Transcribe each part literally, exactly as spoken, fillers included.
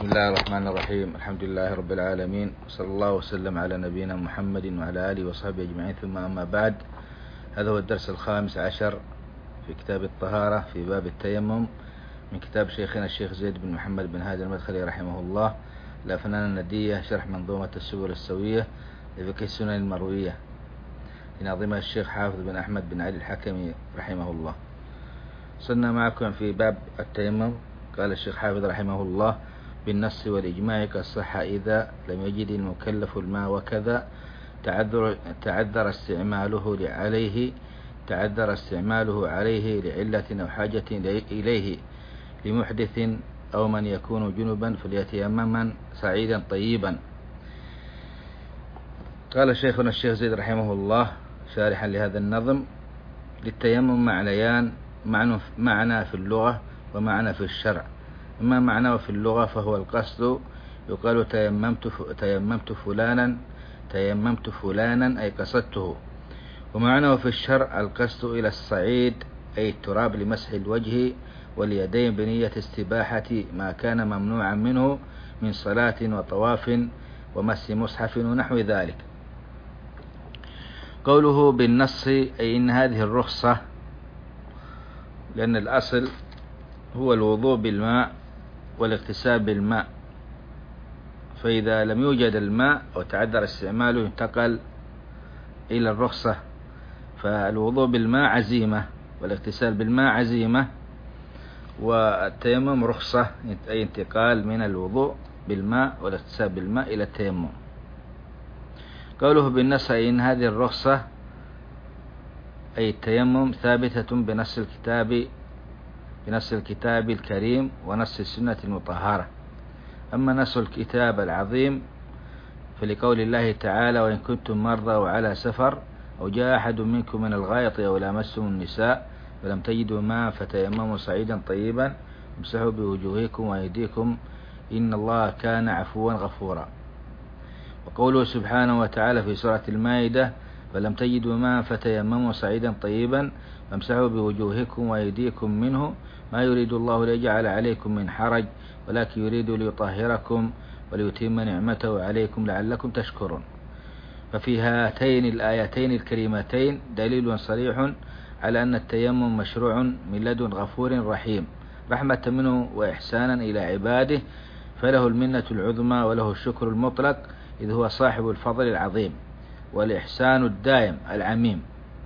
بسم الله الرحمن الرحيم. الحمد لله رب العالمين، وصلى الله وسلم على نبينا محمد وعلى آله وصحبه أجمعين، ثم أما بعد. هذا هو الدرس الخامس عشر في كتاب الطهارة في باب التيمم من كتاب شيخنا الشيخ زيد بن محمد بن هادي المدخلي رحمه الله، الأفنان الندية، شرح منظومة السبل السوية لفقه السنن المروية لناظمها الشيخ حافظ بن أحمد بن علي الحكمي رحمه الله. صرنا معكم في باب التيمم. قال الشيخ حافظ رحمه الله: بالنص والإجماع كالصحة إذا لم يجد المكلف الماء، وكذا تعذر, تعذر استعماله عليه تعذر استعماله عليه لعلة أو حاجة إليه لمحدث أو من يكون جنبا فليتيمما سعيدا طيبا. قال شيخنا الشيخ زيد رحمه الله شارحا لهذا النظم: للتيمم معنيان، معنى في اللغة ومعنى في الشرع. أما معناه في اللغة فهو القصد، يقال تيممت تيممت فلانا تيممت فلانا أي قصدته. ومعناه في الشرع القصد إلى الصعيد أي التراب لمسح الوجه واليدين بنية استباحة ما كان ممنوعا منه من صلاة وطواف ومس مصحف ونحو ذلك. قوله بالنص أي إن هذه الرخصة، لأن الأصل هو الوضوء بالماء والاغتسال بالماء، فإذا لم يوجد الماء أو تعذر استعماله ينتقل إلى الرخصة. فالوضوء بالماء عزيمة والاغتسال بالماء عزيمة، والتيمم رخصة، أي انتقال من الوضوء بالماء والاغتسال بالماء إلى التيمم. قوله بالنص أي إن هذه الرخصة أي التيمم ثابتة بنص الكتاب بنص الكتاب الكريم ونص السنة المطهرة. أما نص الكتاب العظيم فلقول الله تعالى: وإن كنتم مرضى وعلى سفر أو جاء أحد منكم من الغائط أو لامستم النساء فلم تجدوا ماء فتيمموا صعيدا طيبا امسحوا بوجوهكم وأيديكم إن الله كان عفوا غفورا. وقوله سبحانه وتعالى في سورة المائدة: فلم تجدوا ماء فتيمموا صعيدا طيبا فامسحوا بوجوهكم وأيديكم منه ما يريد الله ليجعل عليكم من حرج ولكن يريد ليطهركم وليتم نعمته عليكم لعلكم تشكرون. ففي هاتين الآيتين الكريمتين دليل صريح على أن التيمم مشروع من لدن غفور رحيم، رحمة منه وإحسانا إلى عباده، فله المنة العظمى وله الشكر المطلق، إذ هو صاحب الفضل العظيم والإحسان الدائم العميم.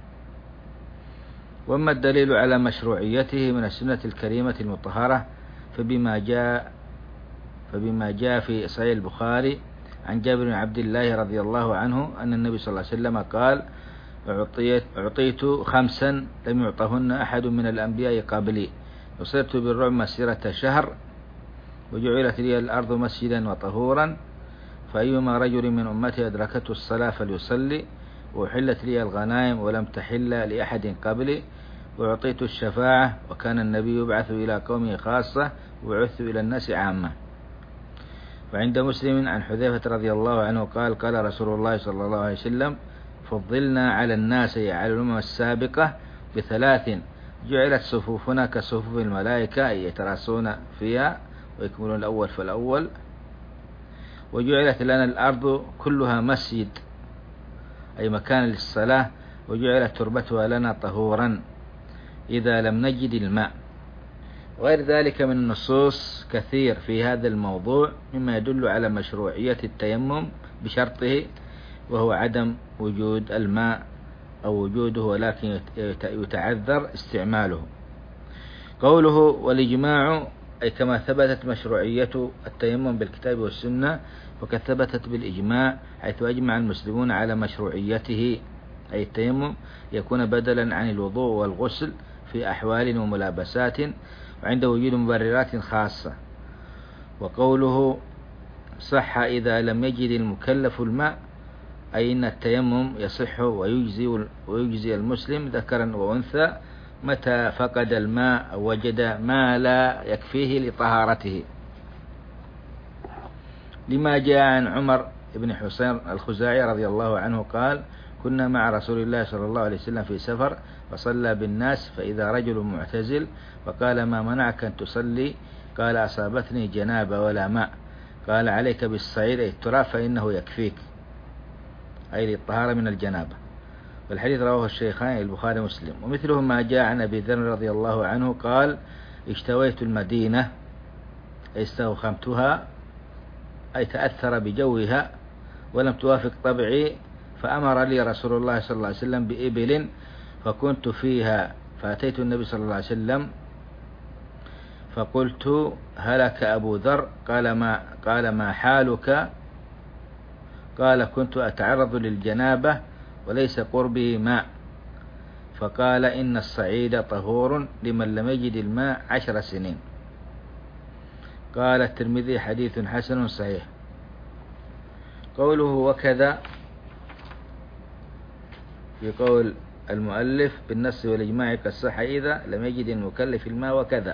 وأما الدليل على مشروعيته من السنة الكريمة المطهرة فبما جاء فبما جاء في صحيح البخاري عن جابر بن عبد الله رضي الله عنه أن النبي صلى الله عليه وسلم قال: أعطيت, أعطيت خمسا لم يعطهن أحد من الأنبياء قبلي، وصرت بالرعب مسيرة شهر، وجعلت لي الأرض مسجدا وطهورا، فأيما رجل من أمتي أدركته الصلاة فليصلي، وأحلت لي الغنائم ولم تحل لأحد قبلي، وأعطيت الشفاعة، وكان النبي يبعث إلى قومه خاصة وبعثت إلى الناس عامة. وعند مسلم عن حذيفة رضي الله عنه قال: قال رسول الله صلى الله عليه وسلم: فضلنا على الناس على الأمم السابقة بثلاث: جعلت صفوفنا كصفوف الملائكة يتراصون فيها ويكملون الأول فالأول، وجعلت لنا الأرض كلها مسجد أي مكان للصلاة، وجعلت تربتها لنا طهورا إذا لم نجد الماء. وغير ذلك من النصوص كثير في هذا الموضوع مما يدل على مشروعية التيمم بشرطه، وهو عدم وجود الماء أو وجوده ولكن يتعذر استعماله. قوله والإجماع أي كما ثبتت مشروعية التيمم بالكتاب والسنة، وقد ثبتت بالإجماع حيث أجمع المسلمون على مشروعيته، أي التيمم يكون بدلا عن الوضوء والغسل في أحوال وملابسات وعند وجود مبررات خاصة. وقوله صح إذا لم يجد المكلف الماء أي إن التيمم يصح ويجزي, ويجزي المسلم ذكرا وأنثى متى فقد الماء أو وجد ما لا يكفيه لطهارته، لما جاء عن عمر بن حسين الخزاعي رضي الله عنه قال: كنا مع رسول الله صلى الله عليه وسلم في سفر فصلى بالناس فإذا رجل معتزل فقال: ما منعك أن تصلي؟ قال: أصابتني جنابة ولا ماء. قال عليك بالصعيد أي التراب فإنه يكفيك، أي للطهارة من الجنابة. والحديث رواه الشيخان البخاري ومسلم. ومثله ما جاء عن أبي ذر رضي الله عنه قال اشتويت المدينة أي استوخمتها أي تأثر بجوها ولم توافق طبعي، فأمر لي رسول الله صلى الله عليه وسلم بإبل فكنت فيها، فأتيت النبي صلى الله عليه وسلم فقلت هلك أبو ذر؟ قال ما, قال ما حالك؟ قال كنت أتعرض للجنابة وليس قربي ماء، فقال إن الصعيد طهور لمن لم يجد الماء عشر سنين. قال الترمذي حديث حسن صحيح. قوله وكذا في قول المؤلف بالنص والإجماع كالصحة إذا لم يجد المكلف الماء وكذا.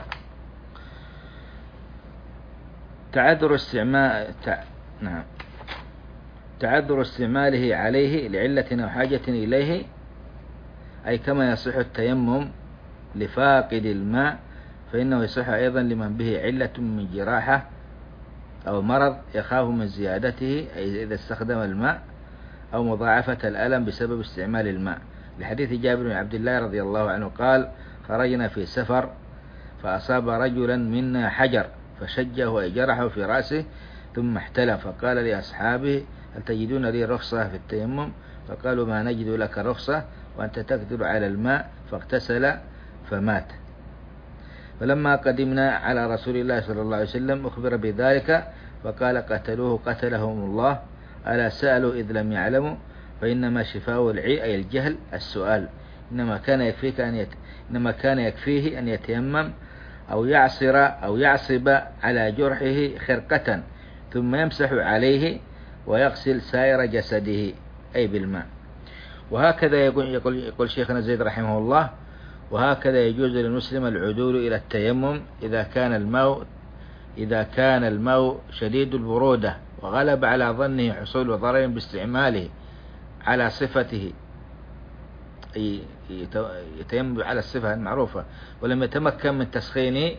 تعذر استعمال تع... نعم تعذر استعماله عليه لعلة أو حاجة إليه، أي كما يصح التيمم لفاقد الماء فإنه يصح أيضا لمن به علة من جراحة أو مرض يخاف من زيادته، أي إذا استخدم الماء، أو مضاعفة الألم بسبب استعمال الماء، لحديث جابر بن عبد الله رضي الله عنه قال خرجنا في سفر فأصاب رجلا منا حجر فشجه أي جرحه في رأسه ثم احتلم، فقال لأصحابه هل تجدون لي رخصة في التيمم؟ فقالوا ما نجد لك رخصة وأنت تقدر على الماء، فاغتسل فمات. فلما قدمنا على رسول الله صلى الله عليه وسلم أخبر بذلك فقال قتلوه قتلهم الله، ألا سألوا إذ لم يعلموا؟ فإنما شفاء العي أي الجهل السؤال، إنما كان يكفيك أن يت... إنما كان يكفيه أن يتيمم أو يعصر أو يعصب على جرحه خرقة ثم يمسح عليه ويغسل سائر جسده أي بالماء. وهكذا يقول, يقول, يقول شيخنا زيد رحمه الله وهكذا يجوز للمسلم العدول إلى التيمم إذا كان الماء إذا كان الماء شديد البرودة وغلب على ظنه حصول ضرر باستعماله على صفته، أي يتيمم على الصفة المعروفة، ولم يتمكن من تسخينه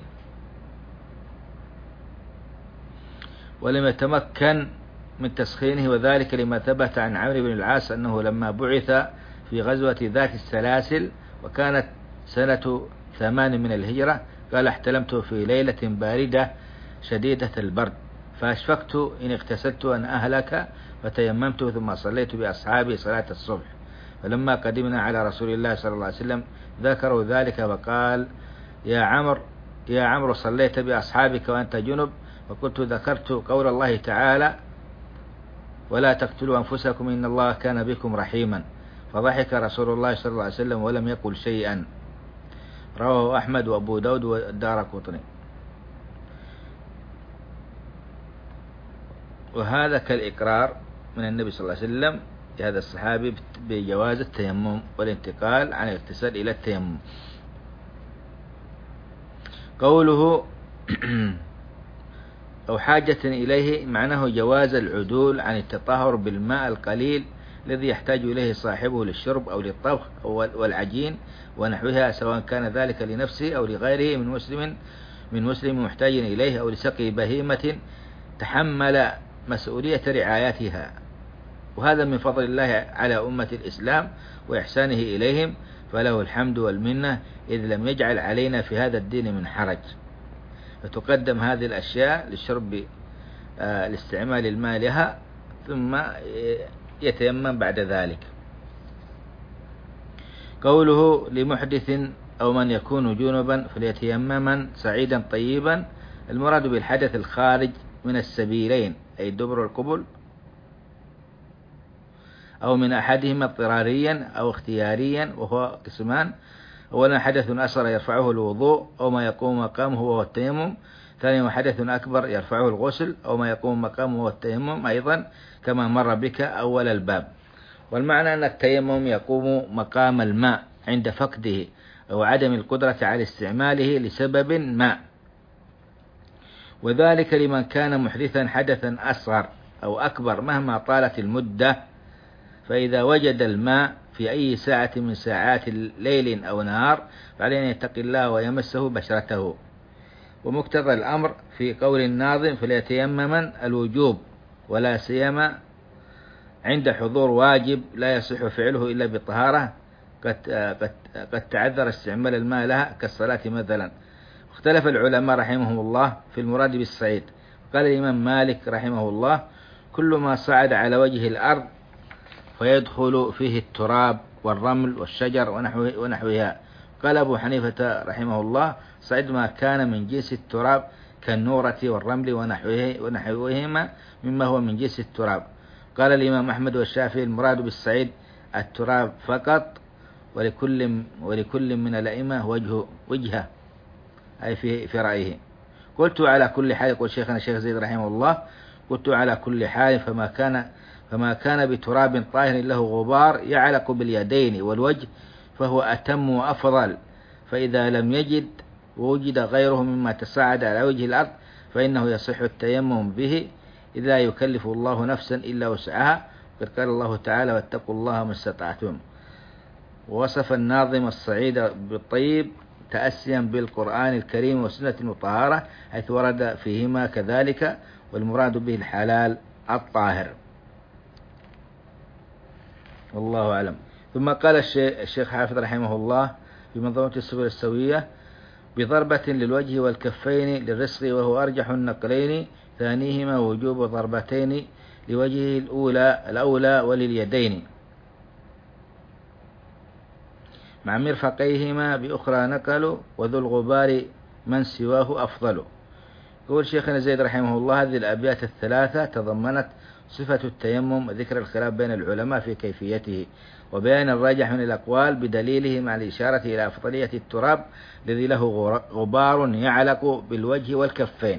ولم يتمكن من تسخينه وذلك لما ثبت عن عمرو بن العاص أنه لما بعث في غزوة ذات السلاسل وكانت سنة ثمان من الهجرة قال احتلمت في ليلة باردة شديدة البرد فأشفقت إن اغتسلت أن أهلك فتيممت ثم صليت بأصحابي صلاة الصبح. فلما قدمنا على رسول الله صلى الله عليه وسلم ذكروا ذلك وقال يا عمرو يا عمرو صليت بأصحابك وأنت جنب؟ فقلت ذكرت قول الله تعالى ولا تقتلوا أنفسكم إن الله كان بكم رحيما، فضحك رسول الله صلى الله عليه وسلم ولم يقل شيئا. رواه أحمد وأبو داود والدارقطني. وهذا كالإقرار من النبي صلى الله عليه وسلم لهذا الصحابي بجواز التيمم والانتقال عن الاغتسال إلى التيمم. قوله أو حاجة إليه معناه جواز العدول عن التطهر بالماء القليل الذي يحتاج إليه صاحبه للشرب أو للطبخ والعجين ونحوها، سواء كان ذلك لنفسه أو لغيره من مسلم من مسلم محتاج إليه أو لسقي بهيمة تحمل مسؤولية رعايتها. وهذا من فضل الله على أمة الإسلام وإحسانه إليهم، فله الحمد والمنة إذ لم يجعل علينا في هذا الدين من حرج. فتقدم هذه الأشياء للشرب آه لاستعمال الماء لها ثم يتيمم بعد ذلك. قوله لمحدث أو من يكون جنبا فليتيمما سعيدا طيبا، المراد بالحدث الخارج من السبيلين أي الدبر والقبل أو من أحدهما اضطراريا أو اختياريا، وهو قسمان: أولا حدث أصغر يرفعه الوضوء أو ما يقوم مقامه وهو التيمم، ثانيا حدث أكبر يرفعه الغسل أو ما يقوم مقامه وهو التيمم أيضا كما مر بك أول الباب. والمعنى أن التيمم يقوم مقام الماء عند فقده أو عدم القدرة على استعماله لسبب ما، وذلك لمن كان محدثا حدثا أصغر أو أكبر مهما طالت المدة، فإذا وجد الماء في أي ساعة من ساعات ليل أو نهار فعليه أن يتقي الله ويمسه بشرته. ومقتضى الأمر في قول الناظم فليتيممن الوجوب، ولا سيما عند حضور واجب لا يصح فعله إلا بالطهارة قد, قد, قد تعذر استعمال الماء لها كالصلاة مثلا. اختلف العلماء رحمهم الله في المراد بالصعيد. قال الإمام مالك رحمه الله كل ما صعد على وجه الأرض فيدخل فيه التراب والرمل والشجر ونحوها. قال أبو حنيفة رحمه الله صعيد ما كان من جنس التراب كالنورة والرمل ونحوهما مما هو من جنس التراب. قال الإمام أحمد والشافعي المراد بالصعيد التراب فقط، ولكل ولكل من الأئمة وجه وجهه أي في في رأيه. قلت على كل حال، يقول شيخنا الشيخ زيد رحمه الله، قلت على كل حال فما كان فما كان بتراب طاهر له غبار يعلق باليدين والوجه فهو أتم وأفضل، فإذا لم يجد ووجد غيره مما تصاعد على وجه الأرض فإنه يصح التيمم به، إذ لا يكلف الله نفسا إلا وسعها، قد قال الله تعالى واتقوا الله ما استطعتم. ووصف الناظم الصعيد بالطيب تأسيا بالقرآن الكريم والسنة المطهرة حيث ورد فيهما كذلك، والمراد به الحلال الطاهر، والله أعلم. ثم قال الشيخ حافظ رحمه الله في منظومة السبل السوية بضربة للوجه والكفين للرزق وهو أرجح النقلين، ثانيهما وجوب ضربتين لوجهه الأولى الأولى ولليدين مع مرفقيهما بأخرى نقلوا، وذو الغبار من سواه أفضل. يقول شيخنا زيد رحمه الله هذه الأبيات الثلاثة تضمنت صفة التيمم وذكر الخلاف بين العلماء في كيفيته وبيان الراجح من الأقوال بدليله مع الإشارة إلى أفضلية التراب الذي له غبار يعلق بالوجه والكفين.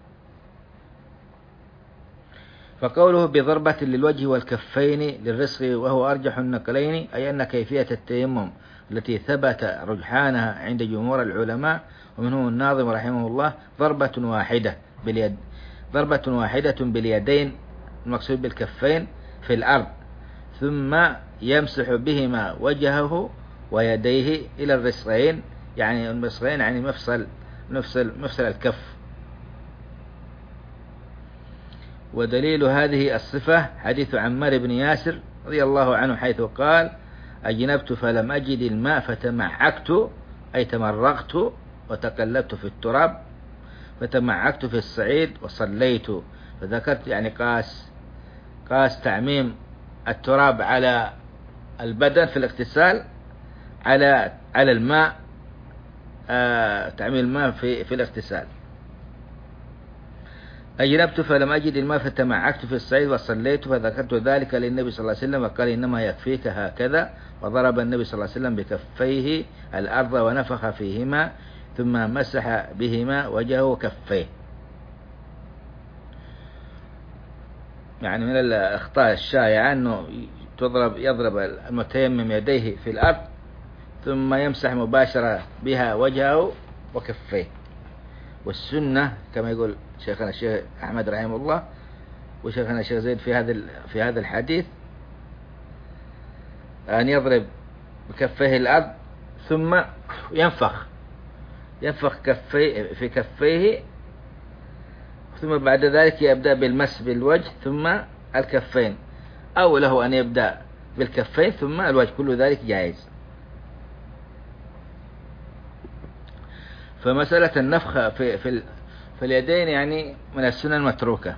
فقوله بضربة للوجه والكفين للرزق وهو أرجح النقلين أي أن كيفية التيمم التي ثبت رجحانها عند جمهور العلماء ومنهم الناظم رحمه الله ضربة واحدة باليد ضربة واحدة باليدين المقصود بالكفين في الأرض، ثم يمسح بهما وجهه ويديه إلى الرسغين، يعني المرسغين يعني مفصل مفصل مفصل الكف. ودليل هذه الصفة حديث عمار بن ياسر رضي الله عنه حيث قال أجنبت فلم أجد الماء فتمعكت أي تمرغت وتقلبت في التراب، فتمعكت في الصعيد وصليت. فذكرت يعني قاس قاس تعميم التراب على البدن في الاغتسال على على الماء، آه تعميم الماء في في الاغتسال. أجنبت فلم أجد الماء فتمعكت في الصعيد وصليت، فذكرت ذلك للنبي صلى الله عليه وسلم وقال إنما يكفيك هكذا، وضرب النبي صلى الله عليه وسلم بكفيه الأرض ونفخ فيهما ثم مسح بهما وجهه وكفيه. يعني من الأخطاء الشائعة أنه تضرب يضرب المتيمم يديه في الأرض ثم يمسح مباشرة بها وجهه وكفيه. والسنة كما يقول شيخنا الشيخ أحمد رحمه الله وشيخنا الشيخ زيد في هذا في هذا الحديث أن يضرب بكفيه الأرض ثم ينفخ ينفخ كفيه في كفيه، ثم بعد ذلك يبدأ بالمس بالوجه ثم الكفين، أو له أن يبدأ بالكفين ثم الوجه، كل ذلك جائز. فمسألة النفخ في في في اليدين يعني من السنن المتروكة.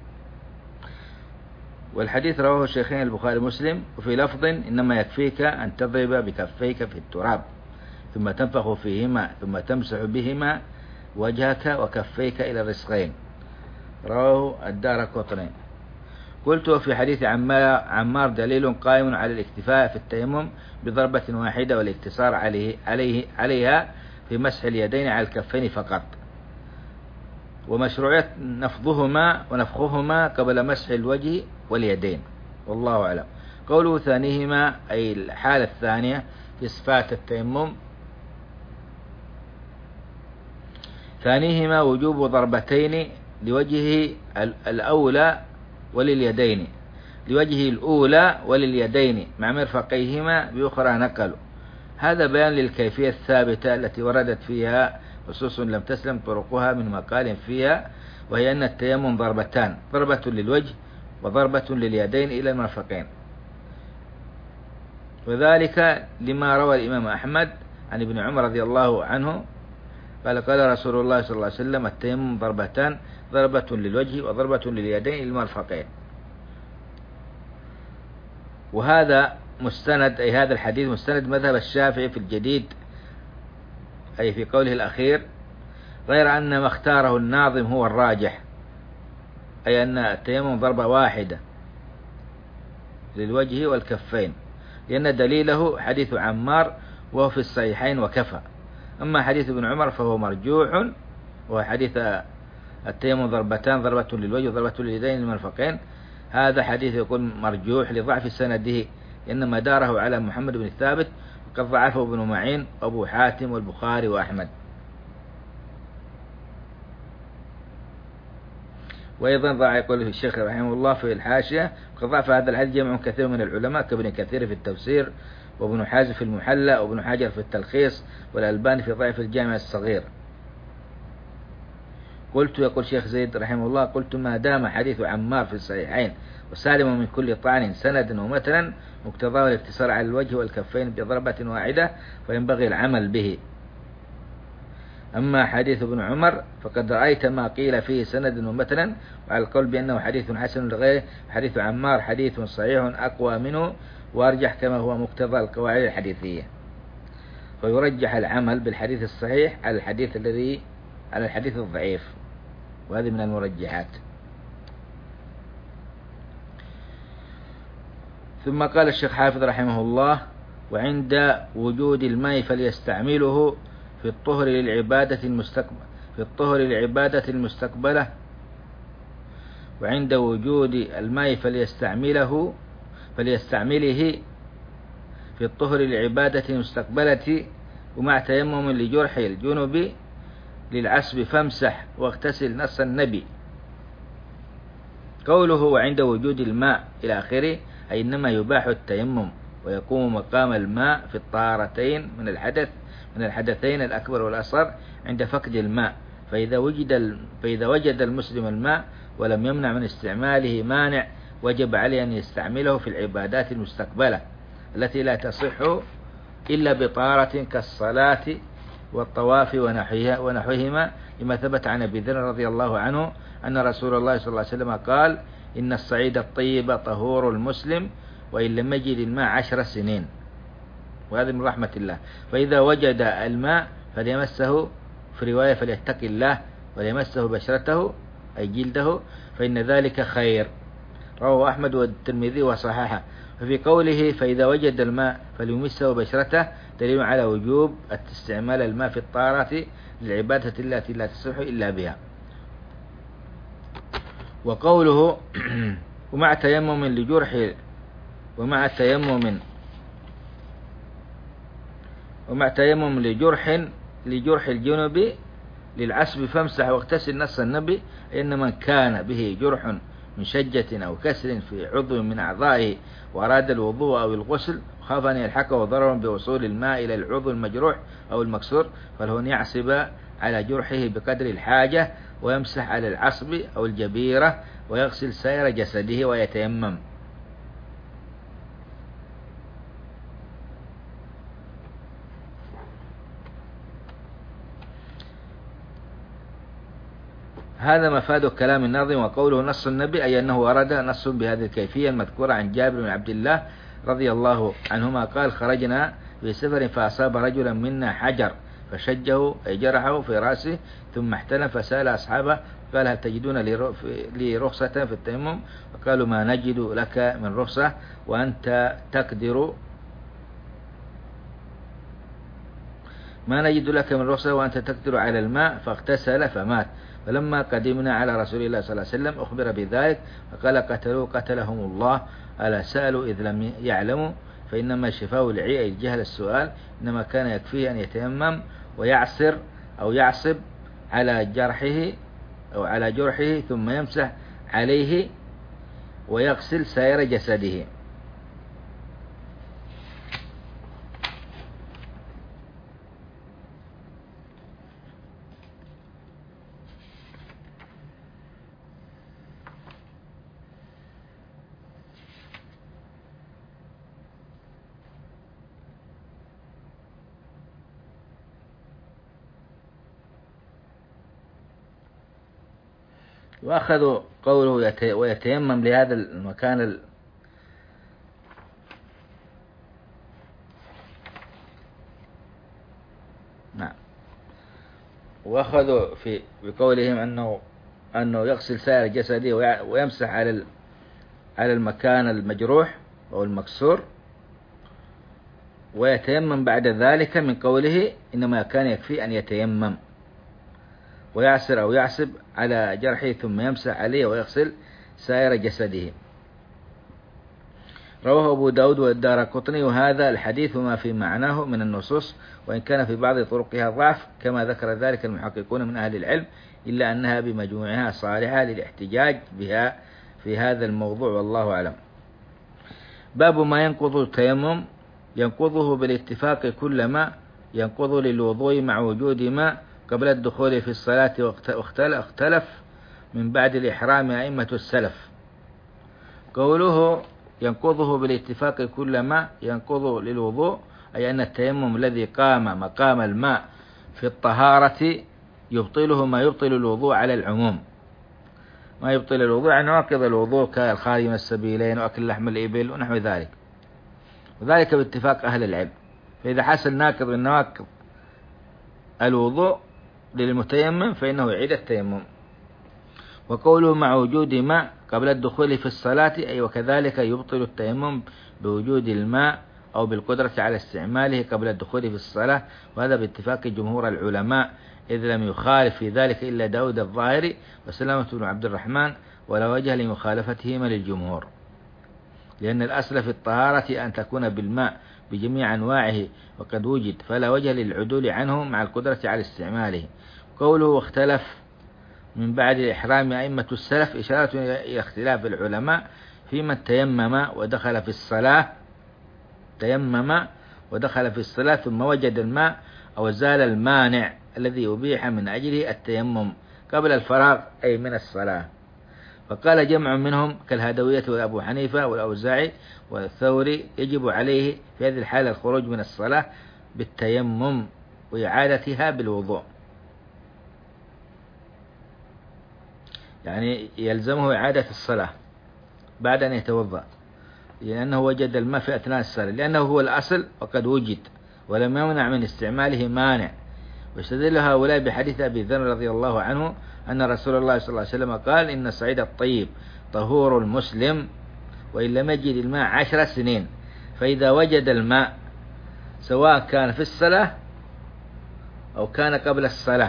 والحديث رواه الشيخين البخاري ومسلم، وفي لفظ إنما يكفيك أن تضرب بكفيك في التراب ثم تنفخ فيهما ثم تمسح بهما وجهك وكفيك إلى الرسغين، رواه الدارقطني. قلت وفي حديث عمار دليل قائم على الاكتفاء في التيمم بضربة واحدة والاقتصار عليه عليه عليها في مسح اليدين على الكفين فقط، ومشروعية نفضهما ونفخهما قبل مسح الوجه واليدين، والله أعلم. قوله ثانيهما أي الحالة الثانية في صفات التيمم، ثانيهما وجوب ضربتين لوجهه الأولى ولليدين لوجهه الأولى ولليدين مع مرفقيهما بأخرى نقلوا. هذا بيان للكيفية الثابتة التي وردت فيها نصوص لم تسلم طرقها من مقال فيها، وهي أن التيمم ضربتان، ضربة للوجه وضربة لليدين إلى المرفقين، وذلك لما روى الإمام أحمد عن ابن عمر رضي الله عنه قال قال رسول الله صلى الله عليه وسلم التيمم ضربتان، ضربة للوجه وضربة لليدين إلى المرفقين. وهذا مستند، أي هذا الحديث مستند مذهب الشافعي في الجديد، أي في قوله الأخير، غير أن ما اختاره الناظم هو الراجح، أي أن التيمم ضربة واحدة للوجه والكفين، لأن دليله حديث عمار وهو في الصحيحين وكفى. أما حديث ابن عمر فهو مرجوح، وهو حديث التيمم ضربتان، ضربة للوجه وضربة لليدين للمرفقين، هذا حديث يكون مرجوح لضعف سنده، لأن مداره على محمد بن ثابت، وقد ضعفه ابن معين وأبو حاتم والبخاري وأحمد. وأيضا ضع يقول الشيخ رحمه الله في الحاشية وقد ضعف هذا الحديث جمع كثير من العلماء كابن كثير في التفسير، وابن حازم في المحلى، وابن حجر في التلخيص، والألباني في ضعف الجامع الصغير. قلت، يقول شيخ زيد رحمه الله، قلت ما دام حديث عمار في الصحيحين وسالم من كل طعن سندا ومتنا، مقتضاه الاقتصار على الوجه والكفين بضربة واحدة، فينبغي العمل به. أما حديث ابن عمر فقد رأيت ما قيل فيه سندا ومتنا، وعلى القول بأنه حديث حسن لغيره، حديث عمار حديث صحيح أقوى منه وأرجح كما هو مقتضى القواعد الحديثية، فيرجح العمل بالحديث الصحيح على الحديث الذي على الحديث الضعيف، وهذه من المرجحات. ثم قال الشيخ حافظ رحمه الله: وعند وجود الماء فليستعمله في الطهر للعبادة المستقبل في الطهر للعبادة المستقبلة وعند وجود الماء فليستعمله فليستعمله في الطهر للعبادة المستقبلة، ومع تيمم لجرح الجنب للعسب فامسح واغتسل، نص النبي. قوله وعند وجود الماء إلى آخره، أي إنما يباح التيمم ويقوم مقام الماء في الطهارتين من الحدث من الحدثين الأكبر والأصغر عند فقد الماء، فإذا وجد فإذا وجد المسلم الماء ولم يمنع من استعماله مانع، وجب عليه أن يستعمله في العبادات المستقبلة التي لا تصح إلا بطهارة كالصلاة والطواف ونحوها ونحوهما، لما ثبت عن أبي ذر رضي الله عنه أن رسول الله صلى الله عليه وسلم قال: إن الصعيد الطيب طهور المسلم وإن لم يجد الماء عشر سنين. وهذا من رحمة الله. فإذا وجد الماء فليمسه، في رواية فليتق الله وليمسه بشرته أي جلده، فإن ذلك خير. رواه أحمد والترمذي وصححه. ففي قوله فإذا وجد الماء فليمسه بشرته دليل على وجوب استعمال الماء في الطهارة للعبادة التي لا تصح إلا بها. وقوله ومع تيمم لجرح ومع تيمم ومع تيمم لجرح لجرح الجنب للعسب فامسح واغتسل، نص النبي، إن من كان به جرح من شجة أو كسر في عضو من أعضائه وأراد الوضوء أو الغسل خاف أن يلحقه ضرر بوصول الماء إلى العضو المجروح أو المكسور، فله أن يعصب على جرحه بقدر الحاجة ويمسح على العصب أو الجبيرة ويغسل سائر جسده ويتيمم. هذا مفاد كلام الناظم. وقوله نص النبي أي أنه ورد نص بهذه الكيفية المذكورة عن جابر بن عبد الله رضي الله عنهما قال: خرجنا في سفر فأصاب رجلا منا حجر فشجه أي جرحه في رأسه، ثم احتلم فسأل أصحابه قال: هل تجدون لي رخصة في التيمم؟ فقالوا: ما نجد لك من رخصة وأنت تقدر ما نجد لك من رخصة وأنت تقدر على الماء، فاغتسل فمات. فلما قدمنا على رسول الله صلى الله عليه وسلم أخبر بذلك فقال: قتلوا قتلهم الله، ألا سألوا إذ لم يعلموا، فإنما شفاء العي أي جهل السؤال، إنما كان يكفيه أن يتيمم ويعصر أو يعصب على جرحه أو على جرحه ثم يمسح عليه ويغسل سائر جسده. وأخذوا قوله يت... ويتيمم لهذا المكان ال... نعم، وأخذوا في بقولهم أنه أنه يغسل سائر جسده ويمسح على ال... على المكان المجروح أو المكسور، ويتيمم بعد ذلك من قوله إنما كان يكفي أن يتيمم ويعسر أو يعسب على جرحه ثم يمسح عليه ويغسل سائر جسده. رواه أبو داود والدارقطني وهذا الحديث وما في معناه من النصوص، وإن كان في بعض طرقها ضعف كما ذكر ذلك المحققون من أهل العلم، إلا أنها بمجموعها صالحة للاحتجاج بها في هذا الموضوع، والله أعلم. باب ما ينقض التيمم. ينقضه بالاتفاق كلما ينقض للوضوء مع وجود ماء قبل الدخول في الصلاة، واختلف من بعد الإحرام أئمة السلف. قوله ينقضه بالاتفاق كلما ينقض للوضوء، أي أن التيمم الذي قام مقام الماء في الطهارة يبطله ما يبطل الوضوء على العموم. ما يبطل الوضوء عن نواقض الوضوء كالخارج من السبيلين وأكل لحم الإبل ونحو ذلك، وذلك باتفاق أهل العلم. فإذا حصل ناقض من نواقض الوضوء للمتيمم فإنه يعيد التيمم. وقوله مع وجود ماء قبل الدخول في الصلاة، أي وكذلك يبطل التيمم بوجود الماء أو بالقدرة على استعماله قبل الدخول في الصلاة، وهذا باتفاق جمهور العلماء، إذ لم يخالف في ذلك إلا داود الظاهري وسلامة بن عبد الرحمن، ولا وجه لمخالفتهما للجمهور، لأن الأصل في الطهارة أن تكون بالماء بجميع أنواعه وقد وجد، فلا وجه للعدول عنه مع القدرة على استعماله. قوله واختلف من بعد الإحرام أئمة السلف إشارة إلى اختلاف العلماء في من تيمم ودخل في الصلاة تيمم ودخل في الصلاة ثم وجد الماء أو زال المانع الذي أبيح من أجله التيمم قبل الفراغ أي من الصلاة. فقال جمع منهم كالهدوية وأبو حنيفة والأوزاعي والثوري يجب عليه في هذه الحالة الخروج من الصلاة بالتيمم وإعادتها بالوضوء، يعني يلزمه إعادة الصلاة بعد أن يتوضأ، لأنه وجد الماء في أثناء الصلاة، لأنه هو الأصل وقد وجد ولم يمنع من استعماله مانع. واستدل هؤلاء بحديث أبي ذر رضي الله عنه أن رسول الله صلى الله عليه وسلم قال إن الصعيد الطيب طهور المسلم وإن لم يجد الماء عشر سنين، فإذا وجد الماء سواء كان في الصلاة أو كان قبل الصلاة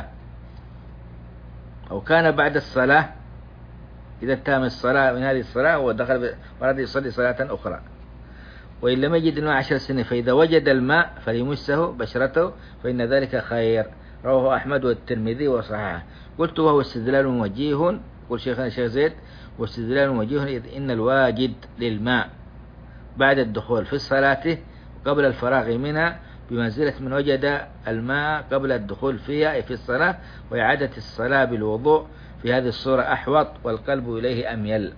أو كان بعد الصلاة، إذا انتهى من الصلاة من هذه الصلاة ودخل ورد يصلي صلاة أخرى، وإن لم يجد الماء عشر سنين فإذا وجد الماء فليمسه بشرته فإن ذلك خير. رواه أحمد والترمذي وصححه. قلت وهو استدلال وجيه، قل شيخنا الشيخ زيد، واستدلال وجيه إذ إن الواجد للماء بعد الدخول في الصلاة قبل الفراغ منها بمنزلة من وجد الماء قبل الدخول فيها أي في الصلاة، وإعادة الصلاة بالوضوء في هذه الصورة أحوط والقلب إليه أميل،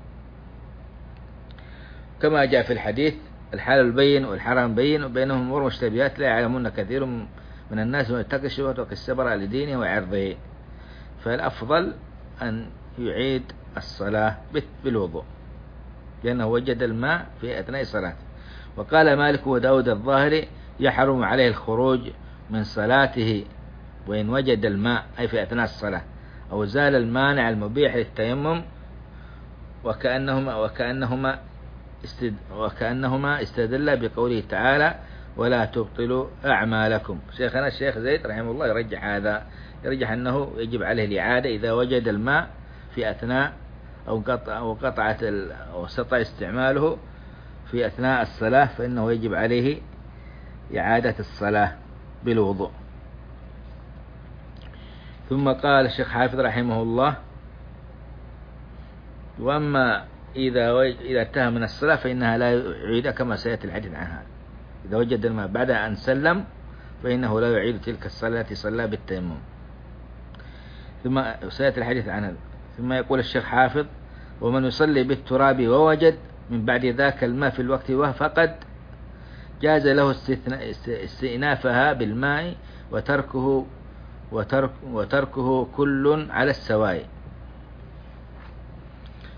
كما جاء في الحديث الحلال البين والحرام بين وبينهم أمور مشتبهات لا يعلمون كثير من الناس من يتقي الشبهات ويقي الصبر لدينه وعرضه. فالأفضل أن يعيد الصلاة بالوضوء لأنه وجد الماء في أثناء الصلاة. وقال مالك وداود الظاهري يحرم عليه الخروج من صلاته وإن وجد الماء أي في أثناء الصلاة أو زال المانع المبيح للتيمم، وكأنهما وكأنهما استد وكأنهما استدل بقوله تعالى ولا تبطلوا أعمالكم. شيخنا الشيخ زيد رحمه الله يرجح هذا، يرجح أنه يجب عليه الإعادة إذا وجد الماء في أثناء أو قطع أو قطعت أو استطاع استعماله في أثناء الصلاة، فإنه يجب عليه إعادة الصلاة بالوضوء. ثم قال الشيخ حافظ رحمه الله وأما إذا إذا انتهى من الصلاة فإنها لا يعيد كما سيأتي الحديث عنها. إذا وجد الماء بعد أن سلم فإنه لا يعيد تلك الصلاة التي صلى بالتيمم، ثم سيأتي الحديث عنها. ثم يقول الشيخ حافظ ومن يصلي بالتراب ووجد من بعد ذاك الماء في الوقت وهو فقد جاز له استئنافها بالماء وتركه وترك وتركه كل على السواء.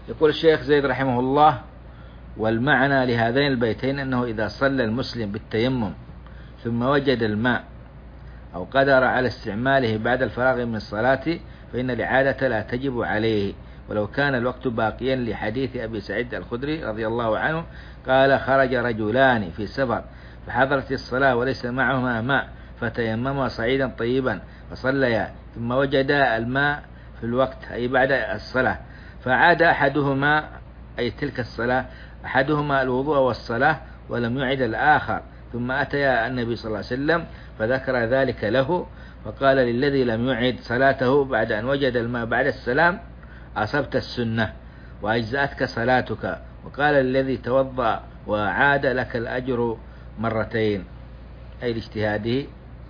يقول الشيخ زيد رحمه الله: والمعنى لهذين البيتين أنه إذا صلى المسلم بالتيمم ثم وجد الماء أو قدر على استعماله بعد الفراغ من الصلاة فإن الإعادة لا تجب عليه، ولو كان الوقت باقيا، لحديث أبي سعيد الخدري رضي الله عنه قال: خرج رجلان في سفر فحضرت الصلاة وليس معهما ماء فتيمما صعيدا طيبا فصليا، ثم وجدا الماء في الوقت أي بعد الصلاة، فعاد أحدهما أي تلك الصلاة أحدهما الوضوء والصلاة ولم يعد الآخر، ثم أتيا النبي صلى الله عليه وسلم فذكر ذلك له، فقال للذي لم يعد صلاته بعد أن وجد الماء بعد السلام: أصبت السنة وأجزأتك صلاتك، وقال للذي توضأ وعاد: لك الأجر مرتين، أي لاجتهاده،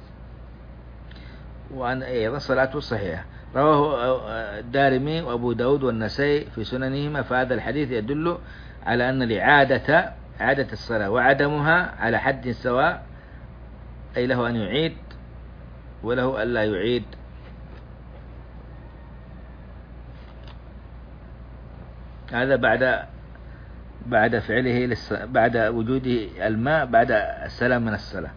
وأن أيضا صلاته صحيحة. رواه الدارمي وأبو داود والنسائي في سننهما، فهذا الحديث يدل على أن الإعادة إعادة الصلاة وعدمها على حد سواء، أي له أن يعيد وله ألا يعيد. هذا بعد بعد فعله للص... بعد وجود الماء بعد السلام من الصلاة.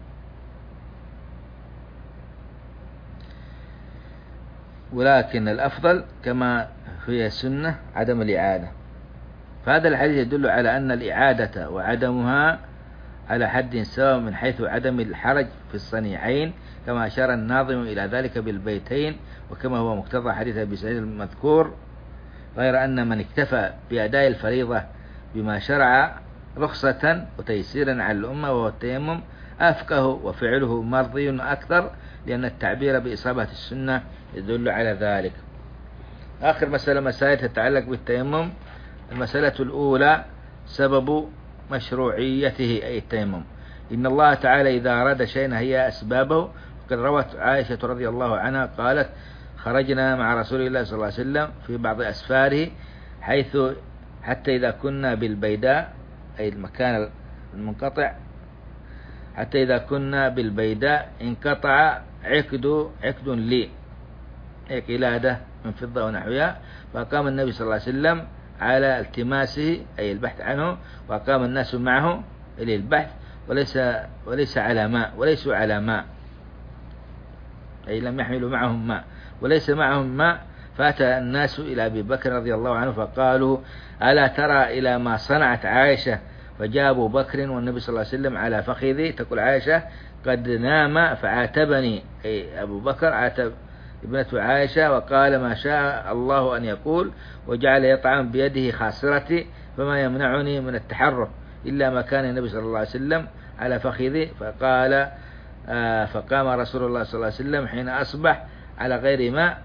ولكن الأفضل كما هي السنة عدم الإعادة. فهذا الحديث يدل على أن الإعادة وعدمها على حد سواء من حيث عدم الحرج في الصنيعين، كما أشار الناظم إلى ذلك بالبيتين، وكما هو مقتضى حديث أبي سعيد المذكور، غير أن من اكتفى بأداء الفريضة بما شرع رخصة وتيسيرا على الأمة وهو التيمم أفقه وفعله مرضي أكثر، لأن التعبير بإصابة السنة يدل على ذلك. آخر مسألة مسائل تتعلق بالتيمم. المسألة الأولى سبب مشروعيته أي التيمم. إن الله تعالى إذا أراد شيئا هي أسبابه، وقد روت عائشة رضي الله عنها قالت: خرجنا مع رسول الله صلى الله عليه وسلم في بعض أسفاره حيث حتى إذا كنا بالبيداء أي المكان المنقطع حتى إذا كنا بالبيداء انقطع عقد عقد لي أي قلادة من فضة ونحوها، فقام النبي صلى الله عليه وسلم على التماسه أي البحث عنه، وقام الناس معه إلى البحث وليس وليس على ماء وليسوا على ماء أي لم يحملوا معهم ماء وليس معهم ماء. فأتى الناس إلى أبي بكر رضي الله عنه فقالوا: ألا ترى إلى ما صنعت عائشة؟ فجاء أبو بكر والنبي صلى الله عليه وسلم على فخذي، تقول عائشة: قد نام فعاتبني، أي أبو بكر عاتب ابنة عائشة وقال ما شاء الله أن يقول، وجعل يطعم بيده خاصرتي فما يمنعني من التحرك إلا ما كان النبي صلى الله عليه وسلم على فخذي. فقال آه فقام رسول الله صلى الله عليه وسلم حين أصبح على غير ماء،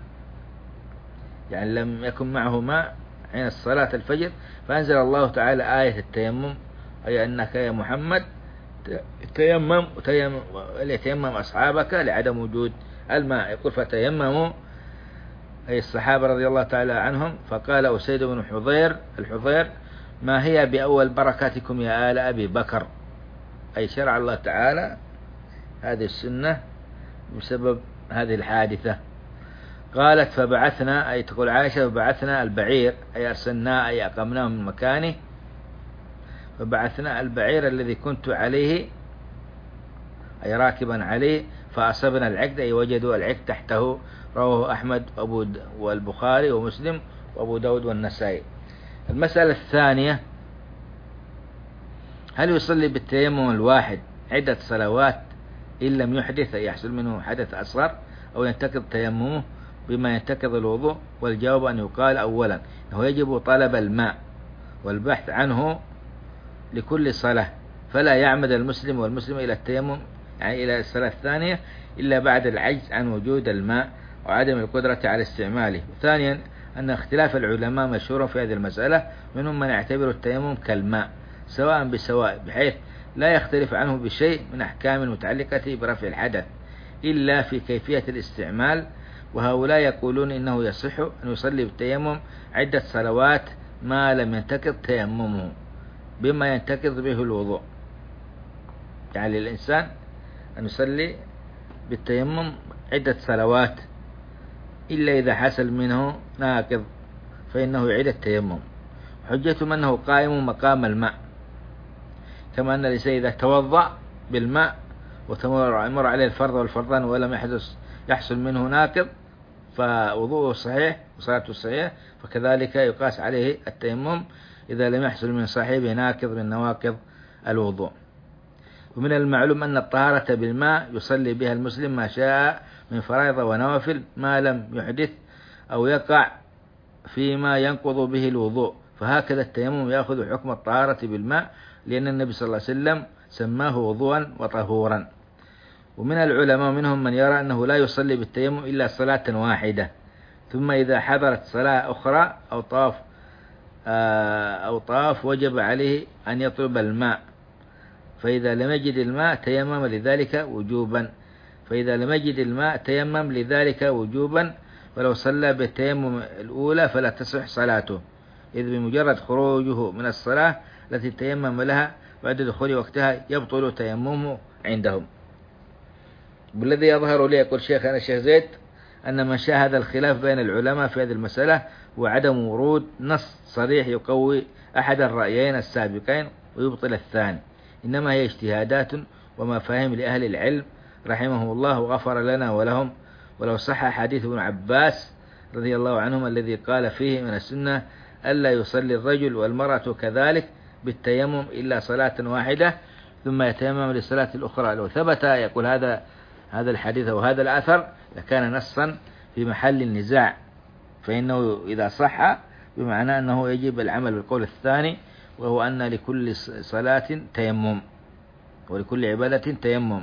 يعني لم يكن معه ماء حين الصلاة الفجر، فأنزل الله تعالى آية التيمم، أي أنك يا محمد تيمم وتيمم أصحابك لعدم وجود الماء. يقول: فتيمموا أي الصحابة رضي الله تعالى عنهم. فقال أسيد بن حضير الحضير: ما هي بأول بركاتكم يا آل أبي بكر؟ أي شرع الله تعالى هذه السنة بسبب هذه الحادثة. قالت: فبعثنا أي تقول عائشة: فبعثنا البعير أي أرسلناه أي أقمناه من مكانه، فبعثنا البعير الذي كنت عليه أي راكبا عليه، فأصبنا العقد أي وجدوا العقد تحته. رواه أحمد وأبو والبخاري ومسلم وأبو داود والنسائي. المسألة الثانية: هل يصلي بالتيمم الواحد عدة صلوات إن لم يحدث أي يحصل منه حدث أصغر، أو ينتقض تيممه بما ينتقض الوضوء؟ والجواب أن يقال: أولا أنه يجب طلب الماء والبحث عنه لكل صلاة، فلا يعمد المسلم والمسلم إلى التيمم يعني إلى الصلاة الثانية إلا بعد العجز عن وجود الماء وعدم القدرة على استعماله. ثانيا أن اختلاف العلماء مشهور في هذه المسألة، منهم من يعتبر التيمم كالماء سواء بسواء، بحيث لا يختلف عنه بشيء من أحكام المتعلقة برفع الحدث إلا في كيفية الاستعمال. وهؤلاء يقولون إنه يصح أن يصلي بالتيمم عدة صلوات ما لم ينتقض تيممه بما ينتقض به الوضوء، يعني للإنسان أن يصلي بالتيمم عدة صلوات إلا إذا حصل منه ناقض فإنه يعيد التيمم. حجتهم أنه قائم مقام الماء، كما أن الإنسان إذا توضأ بالماء وتمر عليه الفرض والفرضان ولم يحدث يحصل منه ناقض فوضوءه صحيح وصلاته صحيحة، فكذلك يقاس عليه التيمم إذا لم يحصل من صاحبه ناقض من نواقض الوضوء. ومن المعلوم أن الطهارة بالماء يصلي بها المسلم ما شاء من فرائض ونوافل ما لم يحدث أو يقع فيما ينقض به الوضوء، فهكذا التيمم يأخذ حكم الطهارة بالماء، لأن النبي صلى الله عليه وسلم سماه وضوءا وطهورا. ومن العلماء منهم من يرى أنه لا يصلي بالتيمم إلا صلاة واحدة، ثم إذا حضرت صلاة أخرى أو طاف أو طاف وجب عليه أن يطلب الماء، فإذا لم يجد الماء تيمم لذلك وجوبا فإذا لم يجد الماء تيمم لذلك وجوبا ولو صلى بالتيمم الأولى فلا تصح صلاته، إذ بمجرد خروجه من الصلاة التي تيمم لها بعد دخول وقتها يبطل تيممه عندهم. والذي يظهر لي يقول شيخنا الشيخ زيد أن من شاهد الخلاف بين العلماء في هذه المسألة وعدم ورود نص صريح يقوي أحد الرأيين السابقين ويبطل الثاني، إنما هي اجتهادات ومفاهيم لأهل العلم رحمه الله وغفر لنا ولهم. ولو صح حديث ابن عباس رضي الله عنهما الذي قال فيه من السنة ألا يصلي الرجل والمرأة كذلك بالتيمم إلا صلاة واحدة ثم يتيمم للصلاة الأخرى، لو ثبت يقول هذا هذا الحديث وهذا الأثر لكان نصا في محل النزاع، فإنه إذا صح بمعنى أنه يجب العمل بالقول الثاني، وهو أن لكل صلاة تيمم ولكل عبادة تيمم.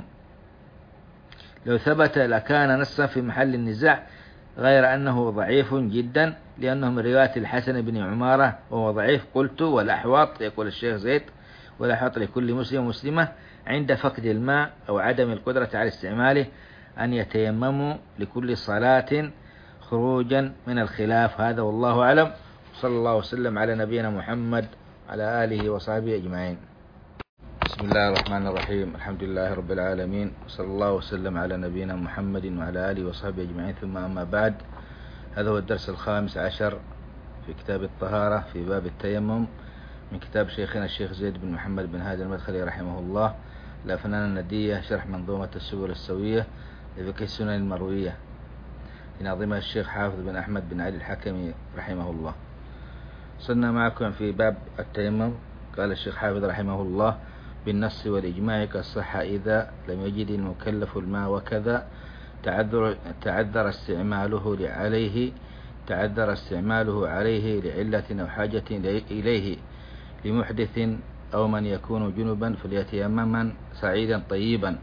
لو ثبت لكان نصا في محل النزاع، غير أنه ضعيف جدا لأنه من رواية الحسن بن عمارة وهو ضعيف. قلت والأحوط يقول الشيخ زيد والأحوط لكل مسلم ومسلمة عند فقد الماء أو عدم القدرة على استعماله أن يتيمموا لكل صلاة خروجا من الخلاف. هذا والله أعلم، صلى الله وسلم على نبينا محمد على آله وصحبه أجمعين. بسم الله الرحمن الرحيم، الحمد لله رب العالمين، صلى الله وسلم على نبينا محمد وعلى آله وصحبه أجمعين، ثم أما بعد. هذا هو الدرس الخامس عشر في كتاب الطهارة في باب التيمم من كتاب شيخنا الشيخ زيد بن محمد بن هادي المدخلي رحمه الله، الأفنان الندية، شرح منظومة السبل السوية لفقه السنن المروية لناظمها الشيخ حافظ بن أحمد بن علي الحكمي رحمه الله. صرنا معكم في باب التيمم. قال الشيخ حافظ رحمه الله: بالنص والإجماع كالصح إذا لم يجد المكلف الماء، وكذا تعذر, تعذر استعماله عليه تعذر استعماله عليه لعلة أو حاجة إليه لمحدث أو من يكون جنبا فليتيمما سعيدا طيبا.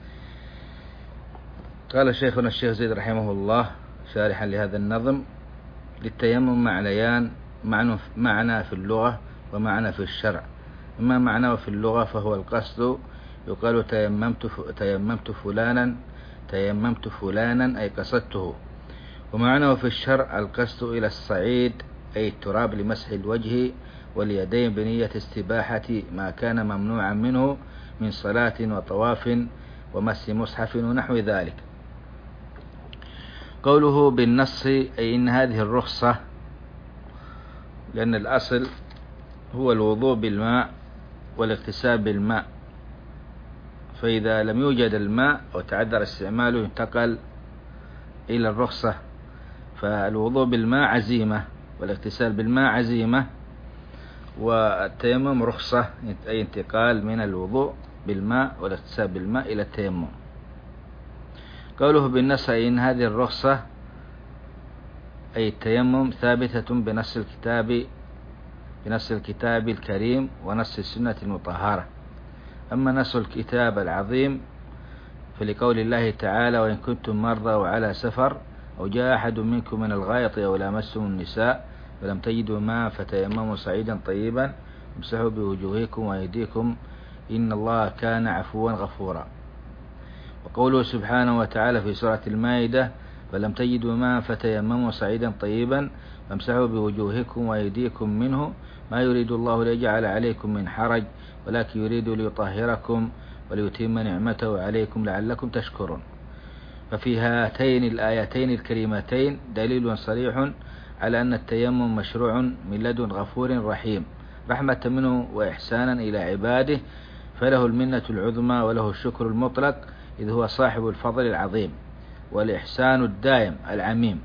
قال شيخنا الشيخ زيد رحمه الله شارحا لهذا النظم: للتيمم معنيان، معنى في اللغة ومعنى في الشرع. أما معناه في اللغة فهو القصد، يقال تيممت تيممت فلانا تيممت فلانا أي قصدته. ومعناه في الشرع القصد إلى الصعيد أي التراب لمسح الوجه واليدين بنية استباحة ما كان ممنوعا منه من صلاة وطواف ومس مصحف ونحو ذلك. قوله بالنص أي إن هذه الرخصة، لأن الأصل هو الوضوء بالماء والاغتسال بالماء، فإذا لم يوجد الماء أو تعذر استعماله ينتقل إلى الرخصة. فالوضوء بالماء عزيمة والاغتسال بالماء عزيمة، والتيمم رخصة أي انتقال من الوضوء بالماء والاغتسال بالماء إلى التيمم. قوله بالنص أي إن هذه الرخصة أي التيمم ثابتة بنص الكتاب بنص الكتاب الكريم ونص السنة المطهرة. أما نص الكتاب العظيم فلقول الله تعالى: وإن كنتم مرضى وعلى سفر أو جاء أحد منكم من الغائط أو لامستم النساء فلم تجدوا ماء فتيمموا صعيدا طيبا امسحوا بوجوهكم وأيديكم إن الله كان عفوا غفورا. وقوله سبحانه وتعالى في سورة المائدة: فلم تجدوا ماء فتيمموا صعيدا طيبا فامسحوا بوجوهكم وأيديكم منه ما يريد الله ليجعل عليكم من حرج ولكن يريد ليطهركم وليتم نعمته عليكم لعلكم تشكرون. ففي هاتين الآيتين الكريمتين دليل صريح على أن التيمم مشروع من لدن غفور رحيم رحمة منه وإحسانا إلى عباده، فله المنة العظمى وله الشكر المطلق، إذ هو صاحب الفضل العظيم والإحسان الدائم العميم.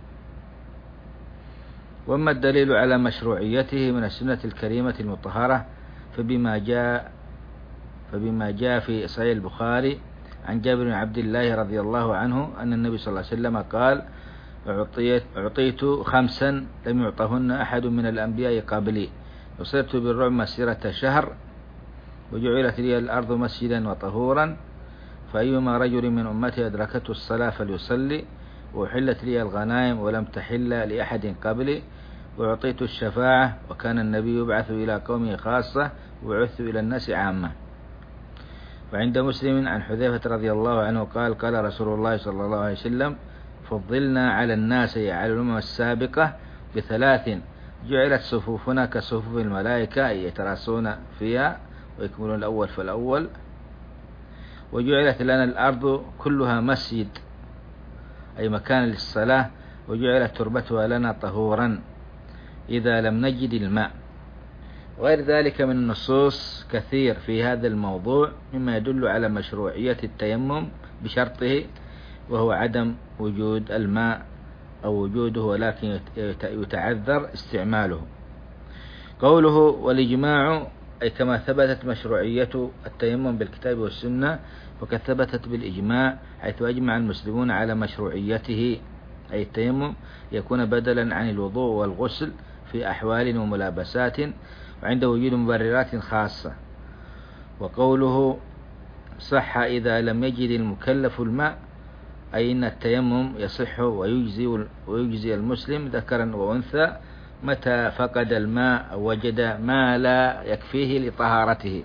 وأما الدليل على مشروعيته من السنة الكريمة المطهرة فبما جاء فبما جاء في صحيح البخاري عن جابر بن عبد الله رضي الله عنه أن النبي صلى الله عليه وسلم قال: أعطيت, أعطيت خمسا لم يعطهن أحد من الأنبياء قبلي، وصرت بالرعب مسيرة شهر، وجعلت لي الأرض مسجدا وطهورا، فأيما رجل من أمتي أدركته الصلاة فليصلي، وأحلت لي الغنائم ولم تحل لأحد قبلي، وأعطيت الشفاعة، وكان النبي يبعث إلى قومه خاصة وبعثت إلى الناس عامة. وعند مسلم عن حذيفة رضي الله عنه قال: قال رسول الله صلى الله عليه وسلم: فضلنا على الناس على الأمم السابقة بثلاث: جعلت صفوفنا كصفوف الملائكة يتراصون فيها ويكملون الأول فالأول، وجعلت لنا الأرض كلها مسجد أي مكان للصلاة، وجعلت تربتها لنا طهورا إذا لم نجد الماء. وغير ذلك من النصوص كثير في هذا الموضوع مما يدل على مشروعية التيمم بشرطه، وهو عدم وجود الماء أو وجوده ولكن يتعذر استعماله. قوله والإجماع أي كما ثبتت مشروعية التيمم بالكتاب والسنة، وقد ثبتت بالإجماع حيث أجمع المسلمون على مشروعيته، أي التيمم يكون بدلا عن الوضوء والغسل في أحوال وملابسات وعند وجود مبررات خاصة. وقوله صح إذا لم يجد المكلف الماء، أي أن التيمم يصح ويجزي, ويجزي المسلم ذكرا وأنثى متى فقد الماء أو وجد ما لا يكفيه لطهارته،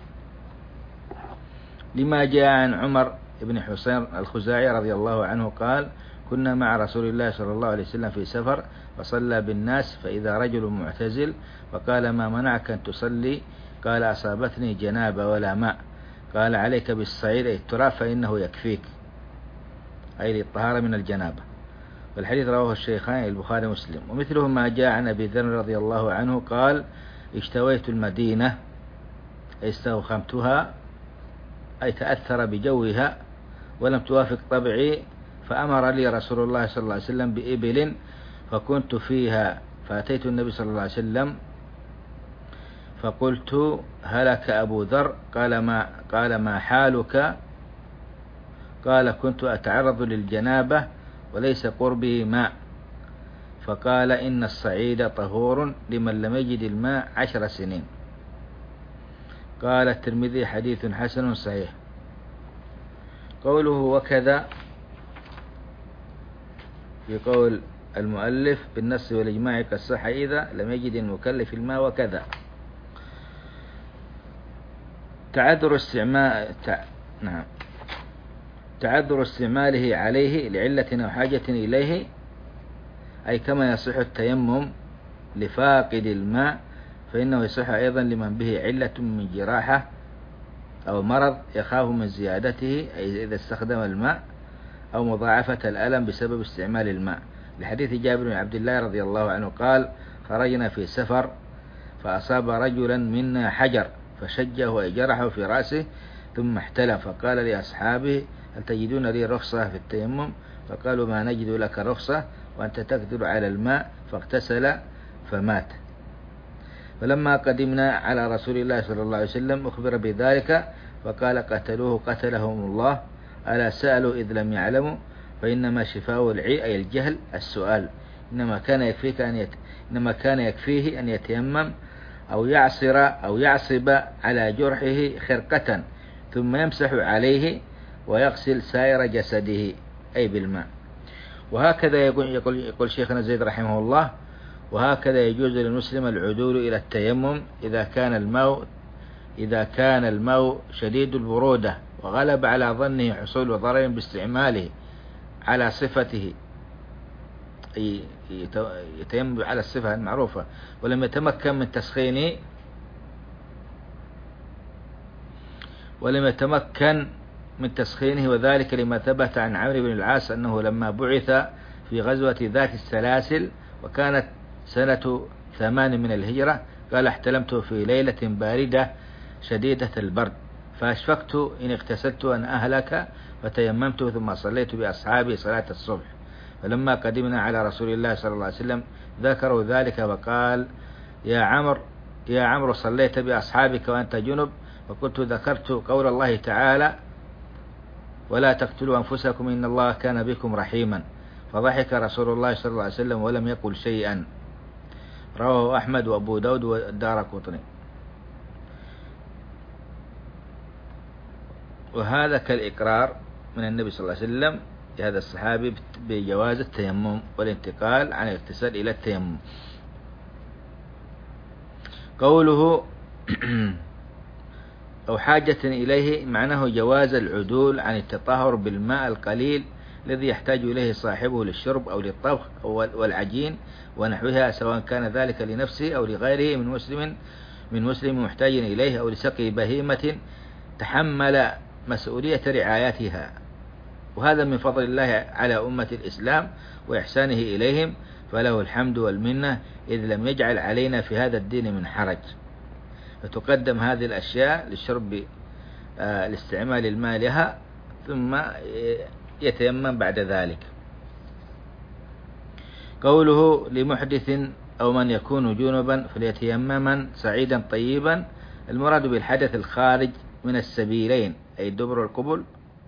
لما جاء عن عمر بن حسين الخزاعي رضي الله عنه قال: كنا مع رسول الله صلى الله عليه وسلم في سفر فصلى بالناس فإذا رجل معتزل فقال: ما منعك أن تصلي؟ قال: أصابتني جنابة ولا ماء. قال: عليك بالصعيد أي التراب فإنه يكفيك، أي للطهارة من الجنابة. والحديث رواه الشيخان البخاري ومسلم. ومثله ما جاء عن أبي ذر رضي الله عنه قال: اشتويت المدينة أي استوخمتها أي تأثر بجوها ولم توافق طبعي، فأمر لي رسول الله صلى الله عليه وسلم بإبل فكنت فيها، فأتيت النبي صلى الله عليه وسلم فقلت: هلك أبو ذر؟ قال: ما قال ما حالك؟ قال: كنت أتعرض للجنابة وليس قربي ماء. فقال: إن الصعيد طهور لمن لم يجد الماء عشر سنين. قال الترمذي: حديث حسن صحيح. قوله وكذا في قول المؤلف بالنص والإجماع كالصح إذا لم يجد المكلف الماء. وكذا تعذر استعمال تع... نعم تعذر استعماله عليه لعلة أو حاجة إليه، أي كما يصح التيمم لفاقد الماء فإنه يصح أيضا لمن به علة من جراحة أو مرض يخاف من زيادته، أي إذا استخدم الماء، أو مضاعفة الألم بسبب استعمال الماء، لحديث جابر بن عبد الله رضي الله عنه قال: خرجنا في سفر فأصاب رجلا منا حجر فشجه أي جرحه في رأسه ثم احتلم، فقال لأصحابه: هل تجدون لي رخصة في التيمم؟ فقالوا: ما نجد لك رخصة وأنت تقدر على الماء، فاغتسل فمات. فلما قدمنا على رسول الله صلى الله عليه وسلم أخبر بذلك فقال: قتلوه قتلهم الله، ألا سألوا إذ لم يعلموا؟ فإنما شفاء العي أي الجهل السؤال، إنما كان يكفيك أن يت... إنما كان يكفيه أن يتيمم أو يعصر أو يعصب على جرحه خرقة ثم يمسح عليه ويغسل سائر جسده أي بالماء. وهكذا يقول, يقول, يقول شيخنا زيد رحمه الله: وهكذا يجوز للمسلم العدول إلى التيمم إذا كان الماء إذا كان الماء شديد البرودة وغلب على ظنه حصول ضرر باستعماله على صفته، يتيمم على الصفة المعروفة، ولم يتمكن من تسخينه ولم يتمكن من تسخينه وذلك لما ثبت عن عمرو بن العاص أنه لما بعث في غزوة ذات السلاسل وكانت سنة ثمان من الهجرة. قال احتلمت في ليلة باردة شديدة البرد، فأشفقت إن اغتسلت أن أهلك، فتيممت ثم صليت بأصحابي صلاة الصبح. فلما قدمنا على رسول الله صلى الله عليه وسلم ذكروا ذلك، وقال يا عمرو يا عمرو صليت بأصحابك وأنت جنب؟ وقلت ذكرت قول الله تعالى ولا تقتلوا أنفسكم إن الله كان بكم رحيما. فضحك رسول الله صلى الله عليه وسلم ولم يقل شيئا. رواه أحمد وأبو داود والدارقطني. وهذا كالإقرار من النبي صلى الله عليه وسلم لهذا الصحابي بجواز التيمم والانتقال عن الاغتسال إلى التيمم. قوله أو حاجة إليه معناه جواز العدول عن التطهر بالماء القليل الذي يحتاج إليه صاحبه للشرب أو للطبخ والعجين ونحوها، سواء كان ذلك لنفسه أو لغيره من مسلم من مسلم محتاج إليه، أو لسقي بهيمة تحمل مسؤولية رعايتها. وهذا من فضل الله على أمة الإسلام وإحسانه إليهم، فله الحمد والمنة، إذ لم يجعل علينا في هذا الدين من حرج. فتقدم هذه الأشياء للشرب آه لاستعمال الماء لها، ثم يتيمم بعد ذلك. قوله لمحدث أو من يكون جنبا فليتيمما سعيدا طيبا، المراد بالحدث الخارج من السبيلين، أي الدبر والقبل،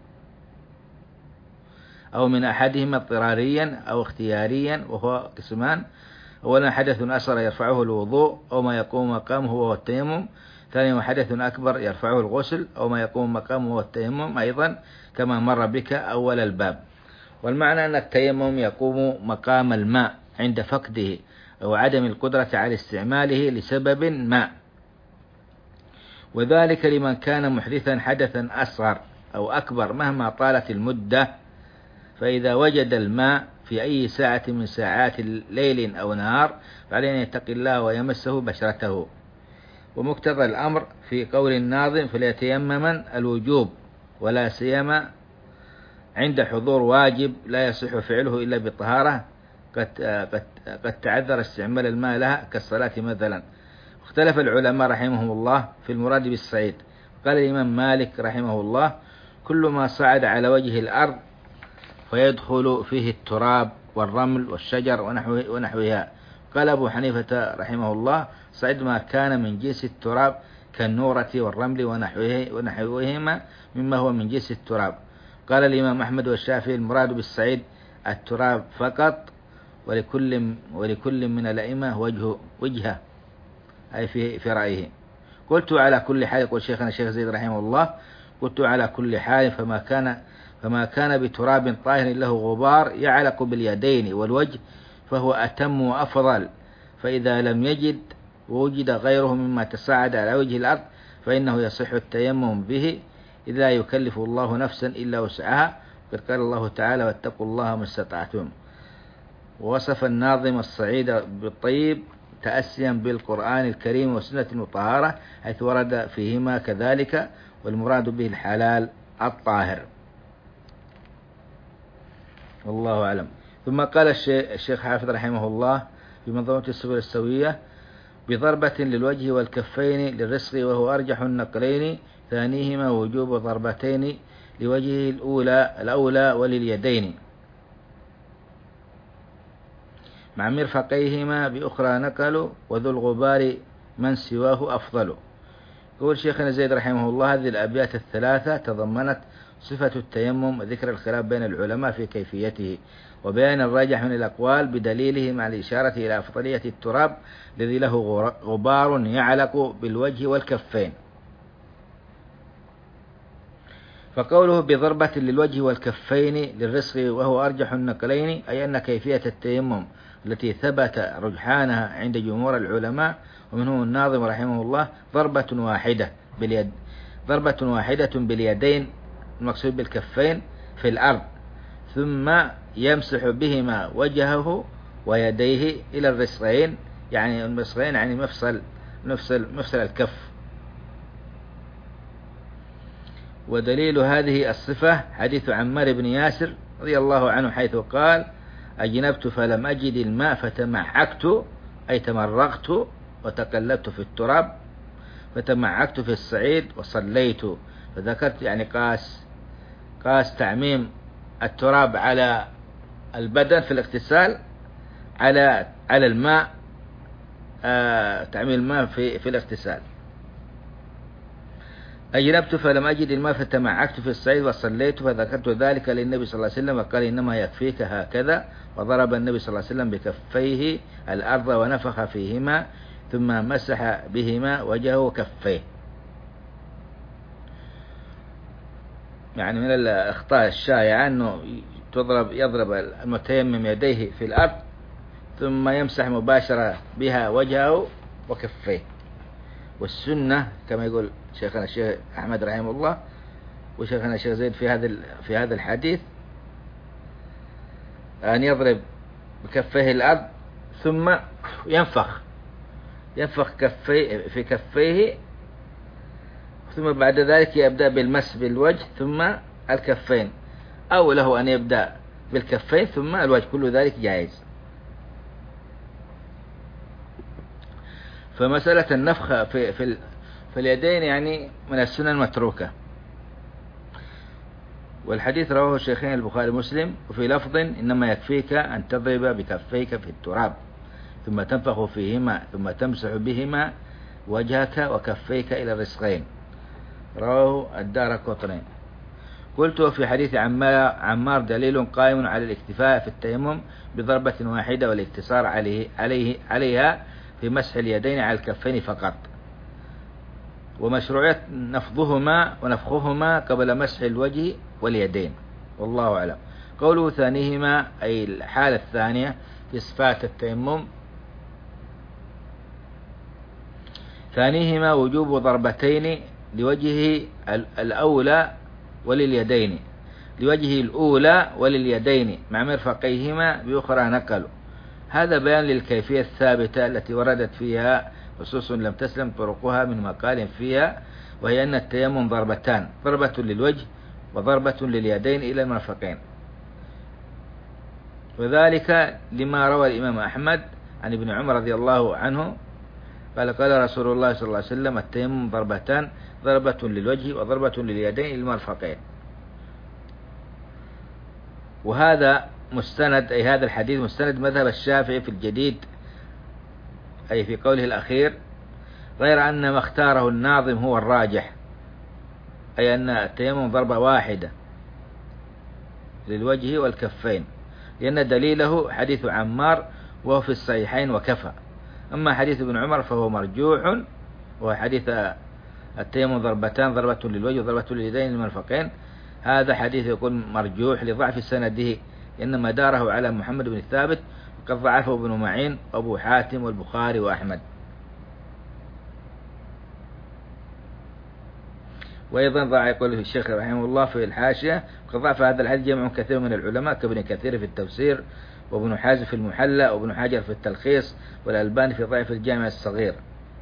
أو من أحدهما اضطراريا أو اختياريا، وهو قسمان: أولا حدث أصغر يرفعه الوضوء أو ما يقوم مقامه وهو التيمم، ثانيا حدث أكبر يرفعه الغسل أو ما يقوم مقامه وهو التيمم أيضا، كما مر بك أول الباب. والمعنى أن التيمم يقوم مقام الماء عند فقده أو عدم القدرة على استعماله لسبب ما، وذلك لمن كان محدثا حدثا أصغر أو أكبر مهما طالت المدة. فإذا وجد الماء في أي ساعة من ساعات ليل أو نهار فعليه أن يتقي الله ويمسه بشرته. ومقتضى الأمر في قول الناظم فليتيمما الوجوب، ولا سيما عند حضور واجب لا يصح فعله إلا بالطهارة قد, قد, قد تعذر استعمال الماء لها كالصلاة مثلا. اختلف العلماء رحمهم الله في المراد بالصعيد. قال الإمام مالك رحمه الله كل ما صعد على وجه الأرض ويدخل فيه التراب والرمل والشجر ونحوها. قال أبو حنيفة رحمه الله صعد ما كان من جنس التراب كالنورة والرمل ونحوهما مما هو من جنس التراب. قال الإمام أحمد والشافعي المراد بالصعيد التراب فقط، ولكل ولكل من الأئمة وجه وجهه أي في في رأيه. قلت على كل حال، يقول شيخنا الشيخ زيد رحمه الله، قلت على كل حال فما كان فما كان بتراب طاهر له غبار يعلق باليدين والوجه فهو أتم وأفضل. فإذا لم يجد ووجد غيره مما تصاعد على وجه الأرض فإنه يصح التيمم به، إذ لا يكلف الله نفسا إلا وسعها، قد قال الله تعالى واتقوا الله ما استطعتم. ووصف الناظم الصعيد بالطيب تأسيا بالقرآن الكريم والسنة المطهرة حيث ورد فيهما كذلك، والمراد به الحلال الطاهر. والله أعلم. ثم قال الشيخ حافظ رحمه الله في منظومة السبل السوية بضربة للوجه والكفين للرزق، وهو أرجح النقلين، ثانيهما وجوب ضربتين لوجهه الأولى الأولى ولليدين مع مرفقيهما بأخرى نقلوا، وذو الغبار من سواه أفضل. يقول شيخنا زيد رحمه الله هذه الأبيات الثلاثة تضمنت صفة التيمم وذكر الخلاف بين العلماء في كيفيته، وبيان الراجح من الأقوال بدليله مع الإشارة إلى أفضلية التراب الذي له غبار يعلق بالوجه والكفين. فقوله بضربة للوجه والكفين للرزق وهو أرجح النقلين، أي أن كيفية التيمم التي ثبت رجحانها عند جمهور العلماء ومنهم الناظم رحمه الله ضربة واحدة باليد ضربة واحدة باليدين المقصود بالكفين في الأرض، ثم يمسح بهما وجهه ويديه إلى الرسغين، يعني المرسغين يعني مفصل مفصل مفصل الكف. ودليل هذه الصفة حديث عمار بن ياسر رضي الله عنه حيث قال أجنبت فلم أجد الماء فتمعكت أي تمرغت وتقلبت في التراب، فتمعكت في الصعيد وصليت. فذكرت يعني قاس قاس تعميم التراب على البدن في الاغتسال على على الماء، آه تعميم الماء في في الاغتسال. أجنبت فلم أجد الماء فتمعكت في الصعيد وصليت، فذكرت ذلك للنبي صلى الله عليه وسلم وقال إنما يكفيك هكذا، وضرب النبي صلى الله عليه وسلم بكفيه الأرض ونفخ فيهما ثم مسح بهما وجهه وكفيه. يعني من الأخطاء الشائعة أنه تضرب يضرب المتيمم يديه في الأرض ثم يمسح مباشرة بها وجهه وكفيه. والسنة كما يقول شيخنا الشيخ أحمد رحمه الله وشيخنا الشيخ زيد في هذا في هذا الحديث أن يضرب بكفيه الأرض ثم ينفخ ينفخ كفيه في كفيه، ثم بعد ذلك يبدأ بالمس بالوجه ثم الكفين، أو له أن يبدأ بالكفين ثم الوجه، كل ذلك جائز. فمسألة النفخ في في في اليدين يعني من السنن المتروكة. والحديث رواه الشيخين البخاري ومسلم، وفي لفظ إنما يكفيك أن تضرب بكفيك في التراب ثم تنفخ فيهما ثم تمسح بهما وجهك وكفيك إلى الرسغين، رواه الدارقطني. قلت في حديث عمار دليل قائم على الاكتفاء في التيمم بضربة واحدة والاقتصار عليه عليه عليها في مسح اليدين على الكفين فقط، ومشروعية نفضهما ونفخهما قبل مسح الوجه واليدين، والله أعلم. قوله ثانيهما أي الحالة الثانية في صفات التيمم، ثانيهما وجوب ضربتين لوجهه الأولى ولليدين، لوجهه الأولى ولليدين مع مرفقيهما بأخرى نقل. هذا بيان للكيفية الثابتة التي وردت فيها نصوص لم تسلم طرقها من مقال فيها، وهي أن التيمم ضربتان، ضربة للوجه وضربة لليدين إلى المرفقين، وذلك لما روى الإمام أحمد عن ابن عمر رضي الله عنه قال قال رسول الله صلى الله عليه وسلم التيمم ضربتان، ضربة للوجه وضربة لليدين إلى المرفقين. وهذا مستند أي هذا الحديث مستند مذهب الشافعي في الجديد أي في قوله الأخير، غير أن ما اختاره الناظم هو الراجح، أي أن التيمم ضربة واحدة للوجه والكفين، لأن دليله حديث عمار وهو في الصحيحين وكفى. أما حديث ابن عمر فهو مرجوح، وهو حديث التيمم ضربتان، ضربة للوجه وضربة لليدين للمرفقين، هذا حديث يكون مرجوح لضعف سنده، إنما داره على محمد بن ثابت، وقد ضعفه ابن معين وأبو حاتم والبخاري وأحمد. وأيضا ضع يقول الشيخ رحمه الله في الحاشية وقد ضعف هذا الحديث جمع كثير من العلماء كابن كثير في التفسير، وابن حازم في المحلى، وابن حجر في التلخيص، والألباني في ضعف الجامع الصغير.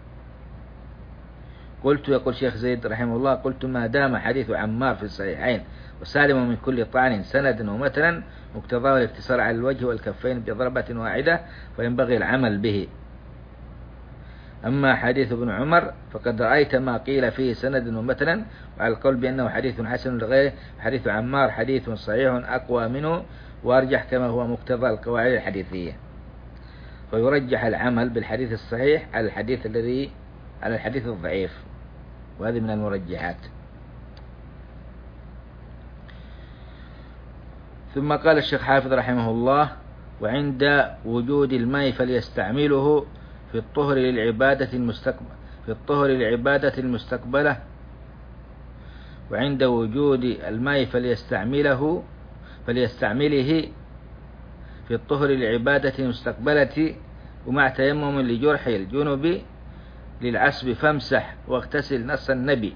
قلت يقول شيخ زيد رحمه الله قلت ما دام حديث عمار في الصحيحين وسالم من كل طعن سندا ومتنا مقتضاه الاقتصار على الوجه والكفين بضربة واحدة فينبغي العمل به. أما حديث ابن عمر فقد رأيت ما قيل فيه سندا ومتنا، وعلى القول بأنه حديث حسن لغيره، حديث عمار حديث صحيح أقوى منه وأرجح كما هو مقتضى القواعد الحديثية، فيرجح العمل بالحديث الصحيح على الحديث الذي على الحديث الضعيف، وهذه من المرجحات. ثم قال الشيخ حافظ رحمه الله وعند وجود الماء فليستعمله في الطهر للعبادة المستقبل في الطهر للعبادة المستقبلة وعند وجود الماء فليستعمله فليستعمله في الطهر للعبادة المستقبلة ومع تيمم لجرح الجنب للعسب فامسح واغتسل، نص النبي.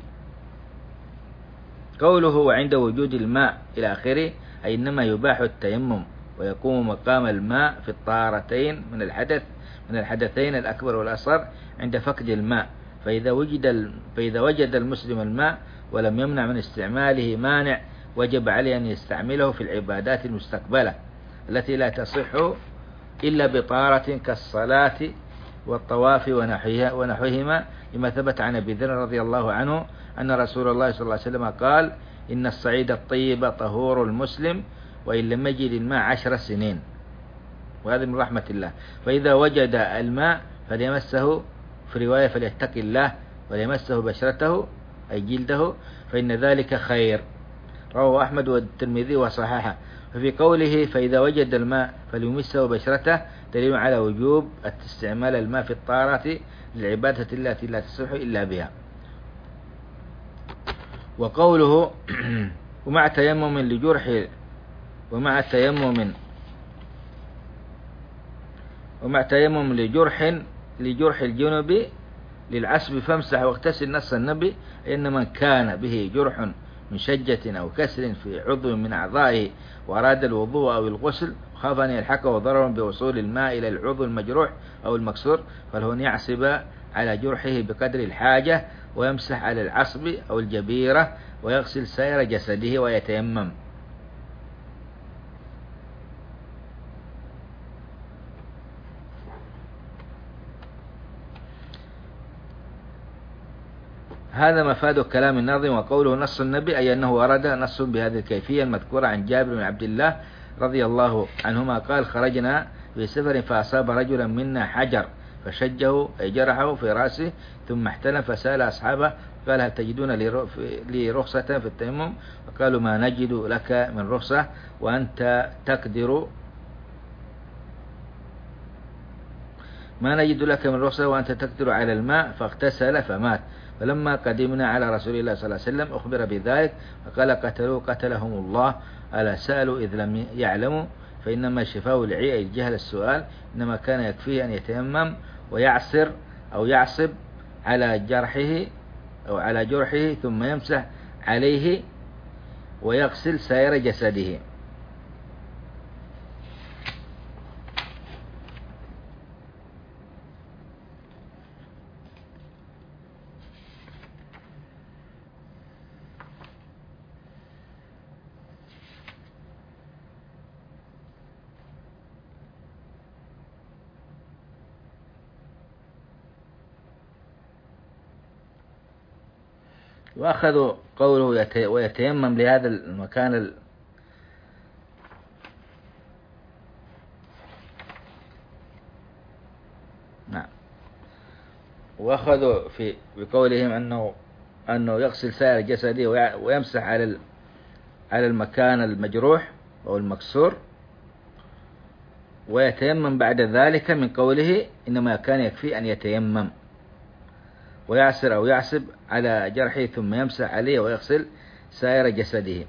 قوله وعند وجود الماء إلى آخره أي إنما يباح التيمم ويقوم مقام الماء في الطهارتين من الحدث من الحدثين الأكبر والأصغر عند فقد الماء، فإذا وجد فإذا وجد المسلم الماء ولم يمنع من استعماله مانع وجب عليه أن يستعمله في العبادات المستقبلة التي لا تصح إلا بطهارة كالصلاة والطواف ونحوها ونحوهما، لما ثبت عن أبي ذر رضي الله عنه أن رسول الله صلى الله عليه وسلم قال: إن الصعيد الطيب طهور المسلم وإن لم يجد الماء عشر سنين. وهذا من رحمة الله. فإذا وجد الماء فليمسه، في رواية فليتق الله وليمسه بشرته أي جلده، فإن ذلك خير. رواه أحمد والترمذي وصححه. ففي قوله فإذا وجد الماء فليمسه بشرته دليل على وجوب استعمال الماء في الطهارة للعبادة التي لا تصح إلا بها. وقوله ومع تيمم لجرح ومع تيمم ومع تيمم لجرح لجرح الجنب للعصب فامسح واغتسل، نص النبي إن من كان به جرح من شجة أو كسر في عضو من أعضائه وأراد الوضوء أو الغسل خاف أن يلحقه ضرر بوصول الماء إلى العضو المجروح أو المكسور، فله أن يعصب على جرحه بقدر الحاجة ويمسح على العصب أو الجبيرة ويغسل سائر جسده ويتيمم. هذا مفاد كلام الناظم. وقوله نص النبي أي أنه ورد نص بهذه الكيفية المذكورة عن جابر بن عبد الله رضي الله عنهما قال: خرجنا في سفر فأصاب رجلا منا حجر فشجه أي جرحه في رأسه ثم احتلم فسأل أصحابه قال: هل تجدون لي رخصة في التيمم؟ فقالوا: ما نجد لك من رخصة وأنت تقدر ما نجد لك من رخصة وأنت تقدر على الماء، فاغتسل فمات. فلما قدمنا على رسول الله صلى الله عليه وسلم أخبر بذلك فقال: قتلوا قتلهم الله، ألا سألوا إذ لم يعلموا، فإنما شفاء العي أي جهل السؤال، إنما كان يكفيه أن يتيمم ويعصر أو يعصب على جرحه أو على جرحه ثم يمسح عليه ويغسل سائر جسده. وأخذوا قوله ويتيمم لهذا المكان ال... نعم وأخذوا في بقولهم أنه أنه يغسل سائر جسده ويمسح على ال... على المكان المجروح أو المكسور ويتيمم بعد ذلك، من قوله إنما كان يكفي أن يتيمم ويعصر أو يعصب على جرحه ثم يمسح عليه ويغسل سائر جسده.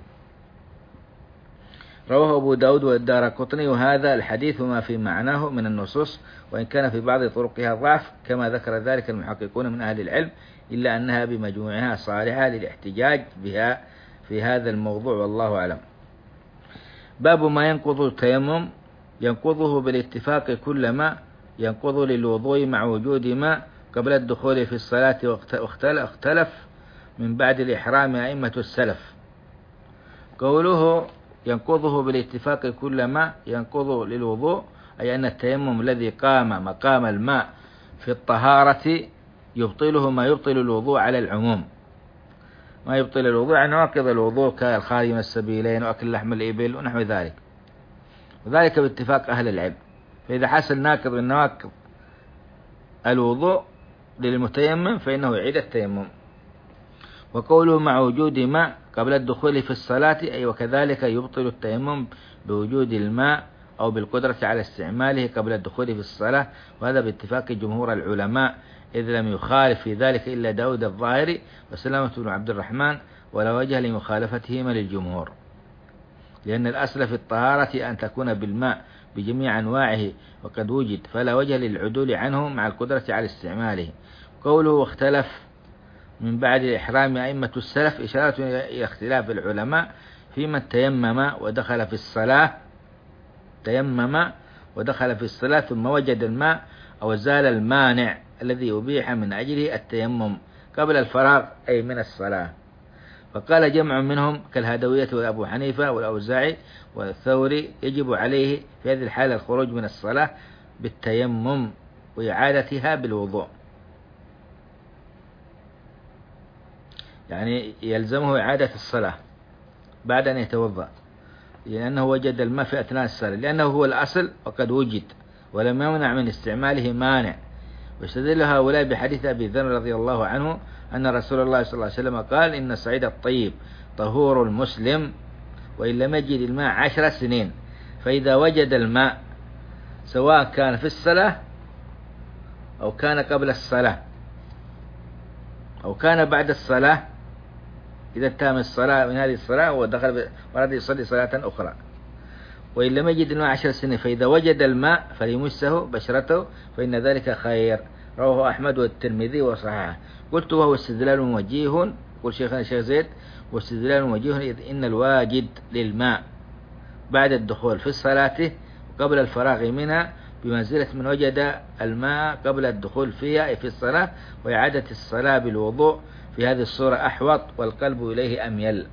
رواه أبو داود والدارقطني. وهذا الحديث ما في معناه من النصوص، وإن كان في بعض طرقها ضعف كما ذكر ذلك المحققون من أهل العلم، إلا أنها بمجموعها صالحة للاحتجاج بها في هذا الموضوع، والله أعلم. باب ما ينقض التيمم. ينقضه بالاتفاق كل ما ينقض للوضوء مع وجود ماء قبل الدخول في الصلاة، واختلف من بعد الإحرام أئمة السلف. قوله ينقضه بالاتفاق كل ما ينقض للوضوء أي أن التيمم الذي قام مقام الماء في الطهارة يبطله ما يبطل الوضوء على العموم. ما يبطل الوضوء عن نواقض الوضوء كالخارج من السبيلين وأكل لحم الإبل ونحو ذلك، وذلك باتفاق أهل العلم. فإذا حصل ناقض من نواقض الوضوء للمتيمم فإنه يعيد التيمم. وقوله مع وجود ماء قبل الدخول في الصلاة أي وكذلك يبطل التيمم بوجود الماء أو بالقدرة على استعماله قبل الدخول في الصلاة، وهذا باتفاق جمهور العلماء، إذ لم يخالف في ذلك إلا داود الظاهري وسلامة بن عبد الرحمن، ولا وجه لمخالفتهما للجمهور، لأن الأصل في الطهارة أن تكون بالماء بجميع أنواعه وقد وجد، فلا وجه للعدول عنه مع القدرة على استعماله. قوله اختلف من بعد الإحرام أئمة السلف إشارة إلى اختلاف العلماء في من تيمم ودخل في الصلاة تيمم ودخل في الصلاة ثم وجد الماء أو زال المانع الذي أبيح من أجله التيمم قبل الفراغ أي من الصلاة. فقال جمع منهم كالهدوية وأبو حنيفة والأوزاعي والثوري يجب عليه في هذه الحالة الخروج من الصلاة بالتيمم وإعادتها بالوضوء، يعني يلزمه إعادة الصلاة بعد أن يتوضأ، لأنه وجد الماء في أثناء الصلاة، لأنه هو الأصل وقد وجد ولم يمنع من استعماله مانع. واستدل هؤلاء بحديث أبي ذر رضي الله عنه أن رسول الله صلى الله عليه وسلم قال: إن الصعيد الطيب طهور المسلم وإن لم يجد الماء عشر سنين، فإذا وجد الماء سواء كان في الصلاة أو كان قبل الصلاة أو كان بعد الصلاة، إذا انتهى من الصلاة من هذه الصلاة ودخل ورد يصلي صلاة أخرى، وإن لم يجد الماء عشر سنين فإذا وجد الماء فليمسه بشرته فإن ذلك خير. رواه أحمد والترمذي وصححه. قلت: وهو استدلال وجيه، يقول شيخنا الشيخ زيد: واستدلال وجيه إذ إن الواجد للماء بعد الدخول في الصلاة قبل الفراغ منها بمنزلة من وجد الماء قبل الدخول فيها في الصلاة، وإعادة الصلاة بالوضوء في هذه الصورة أحوط والقلب إليه أميل،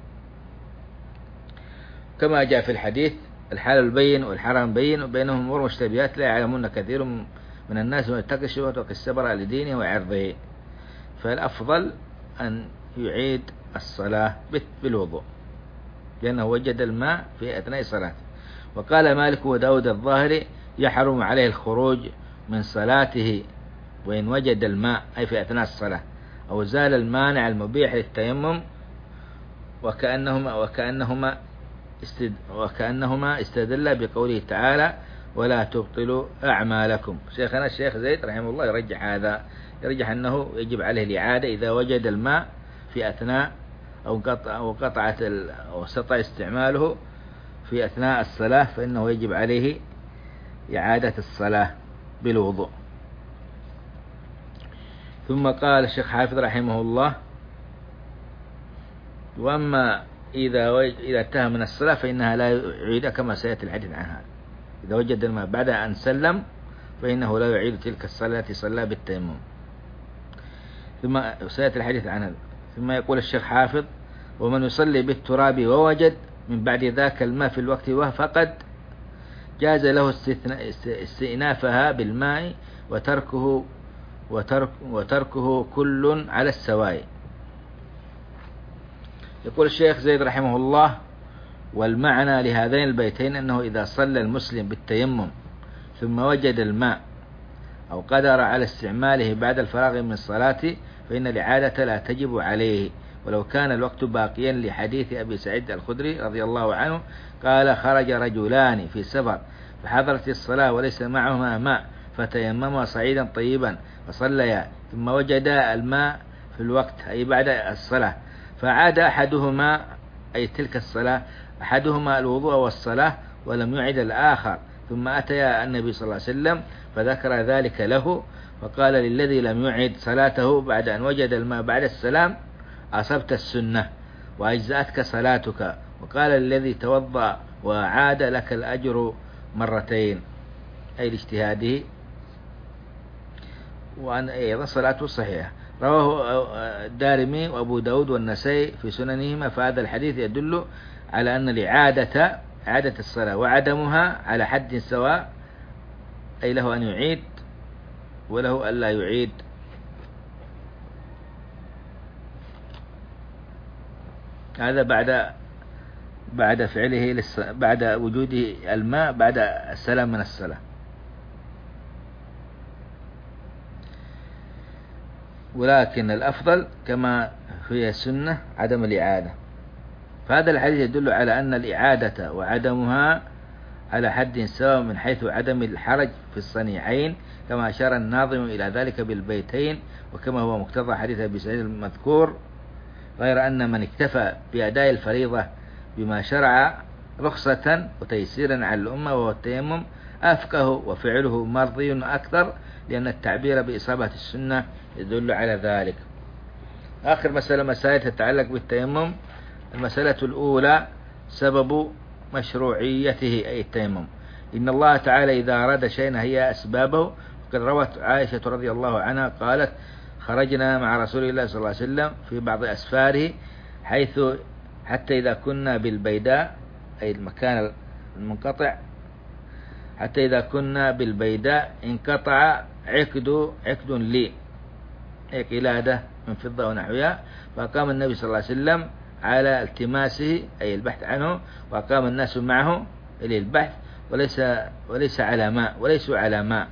كما جاء في الحديث: الحلال البين والحرام بين وبينهم أمور مشتبهات لا يعلمون كثير من الناس من يتقي الشبهات ويقي الصبر لدينه وعرضه. فالأفضل أن يعيد الصلاة بالوضوء لأنه وجد الماء في أثناء صلاته. وقال مالك وداود الظاهري: يحرم عليه الخروج من صلاته وإن وجد الماء، أي في أثناء الصلاة، أو زال المانع المبيح للتيمم، وكأنهما وكأنهما استد وكأنهما استدل بقوله تعالى: ولا تبطلوا أعمالكم. شيخنا الشيخ زيد رحمه الله يرجح هذا، يرجح أنه يجب عليه الإعادة إذا وجد الماء في أثناء أو قطع أو قطعت أو استطاع استعماله في أثناء الصلاة، فإنه يجب عليه إعادة الصلاة بالوضوء. ثم قال الشيخ حافظ رحمه الله: وأما إذا إذا انتهى من الصلاة فإنها لا يعيد، كما سيأتي الحديث عنها. إذا وجد الماء بعد أن سلم فإنه لا يعيد تلك الصلاة التي صلى بالتيمم، ثم سيأتي الحديث عنها. ثم يقول الشيخ حافظ: ومن يصلي بالتراب ووجد من بعد ذاك الماء في الوقت فقد جاز له استئنافها بالماء وتركه وترك وتركه كل على السواء. يقول الشيخ زيد رحمه الله: والمعنى لهذين البيتين أنه إذا صلى المسلم بالتيمم ثم وجد الماء أو قدر على استعماله بعد الفراغ من الصلاة فإن الإعادة لا تجب عليه، ولو كان الوقت باقيا، لحديث أبي سعيد الخدري رضي الله عنه قال: خرج رجلان في سفر فحضرت الصلاة وليس معهما ماء فتيمما صعيدا طيبا فصليا، ثم وجدا الماء في الوقت، أي بعد الصلاة، فعاد أحدهما، أي تلك الصلاة، أحدهما الوضوء والصلاة ولم يعد الآخر، ثم أتيا النبي صلى الله عليه وسلم فذكر ذلك له، فقال للذي لم يعد صلاته بعد أن وجد الماء بعد السلام: أصبت السنة وأجزأتك صلاتك. وقال للذي توضأ وعاد: لك الأجر مرتين، أي لاجتهاده، وأن أيضا صلاته صحيحة. رواه الدارمي وأبو داود والنسائي في سننهما. فهذا الحديث يدل على أن الإعادة إعادة الصلاة وعدمها على حد سواء، أي له أن يعيد وله أن لا يعيد. هذا بعد بعد فعله للص... بعد وجود الماء بعد السلام من الصلاة. ولكن الأفضل كما في السنة عدم الإعادة. فهذا الحديث يدل على أن الإعادة وعدمها على حد سواء من حيث عدم الحرج في الصنيعين، كما أشار الناظم إلى ذلك بالبيتين، وكما هو مقتضى حديث أبي سعيد المذكور، غير أن من اكتفى بأداء الفريضة بما شرع رخصة وتيسيرا على الأمة وهو التيمم أفقه وفعله مرضي أكثر، لأن التعبير بإصابة السنة يدل على ذلك. آخر مسألة مسائل تتعلق بالتيمم. المسألة الأولى سبب مشروعيته، أي التيمم. إن الله تعالى إذا أراد شيئا هي أسبابه، وقد روت عائشة رضي الله عنها قالت: خرجنا مع رسول الله صلى الله عليه وسلم في بعض أسفاره حيث حتى إذا كنا بالبيداء أي المكان المنقطع حتى إذا كنا بالبيداء انقطع عقد عقد لي أي قلادة من فضة ونحوها، فقام النبي صلى الله عليه وسلم على التماسه أي البحث عنه، وقام الناس معه إلى البحث، وليس وليس على ماء وليسوا على ماء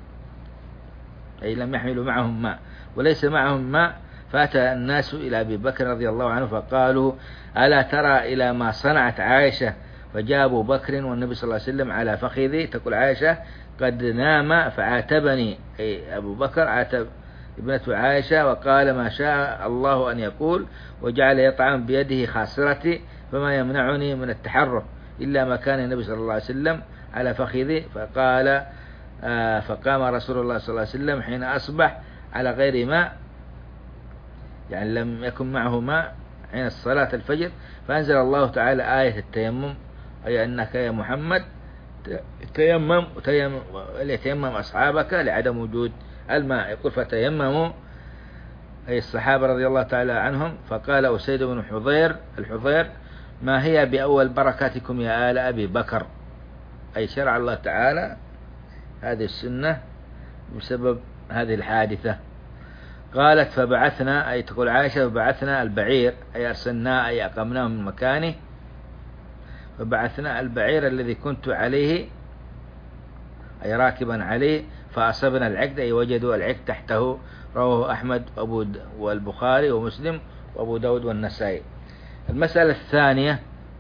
أي لم يحملوا معهم ماء وليس معهم ماء. فأتى الناس إلى أبي بكر رضي الله عنه فقالوا ألا ترى إلى ما صنعت عائشة؟ فجاء أبو بكر والنبي صلى الله عليه وسلم على فخذي، تقول عائشة قد نام فعاتبني أي أبو بكر عاتب ابنة عائشة وقال ما شاء الله أن يقول، وجعل يطعم بيده خاصرتي فما يمنعني من التحرك إلا ما كان النبي صلى الله عليه وسلم على فخذي. فقال آه فقام رسول الله صلى الله عليه وسلم حين أصبح على غير ماء، يعني لم يكن معه ماء حين الصلاة الفجر، فأنزل الله تعالى آية التيمم، أي أنك يا محمد تيمم ويتيمم أصحابك لعدم وجود الماء. يقول فتيمموا أي الصحابة رضي الله تعالى عنهم. فقال أسيد بن حضير الحضير ما هي بأول بركاتكم يا آل أبي بكر، أي شرع الله تعالى هذه السنة بسبب هذه الحادثة. قالت فبعثنا أي تقول عائشة فبعثنا البعير أي أرسلناه أي أقمناه من مكانه، فبعثنا البعير الذي كنت عليه أي راكبا عليه فأصبنا العقد أي وجدوا العقد تحته. رواه أحمد وأبو والبخاري ومسلم وأبو داود والنسائي. المسألة الثانية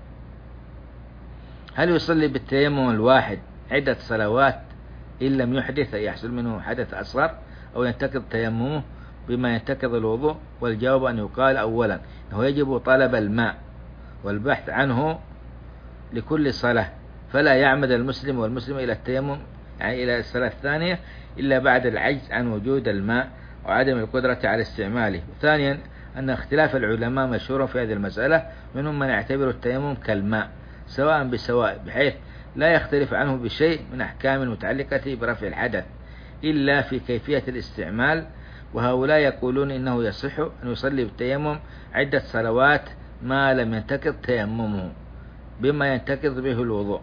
هل يصلي بالتيمم الواحد عدة صلوات إن لم يحدث يحصل منه حدث أصغر أو ينتقض تيممه بما ينتقض الوضوء؟ والجواب أن يقال أولا أنه يجب طلب الماء والبحث عنه لكل صلاة، فلا يعمد المسلم والمسلم إلى التيمم يعني إلى الصلاة الثانية إلا بعد العجز عن وجود الماء وعدم القدرة على استعماله. ثانيا أن اختلاف العلماء مشهور في هذه المسألة، منهم من يعتبر التيمم كالماء سواء بسواء بحيث لا يختلف عنه بشيء من أحكام المتعلقة برفع الحدث إلا في كيفية الاستعمال، وهؤلاء يقولون إنه يصح أن يصلي بالتيمم عدة صلوات ما لم ينتقض تيممه بما ينتقض به الوضوء،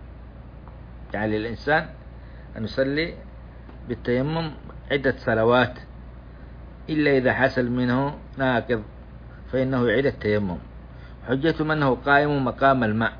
يعني الإنسان أن يصلي بالتيمم عدة صلوات إلا إذا حصل منه ناقض فإنه يعيد التيمم. حجتهم أنه قائم مقام الماء،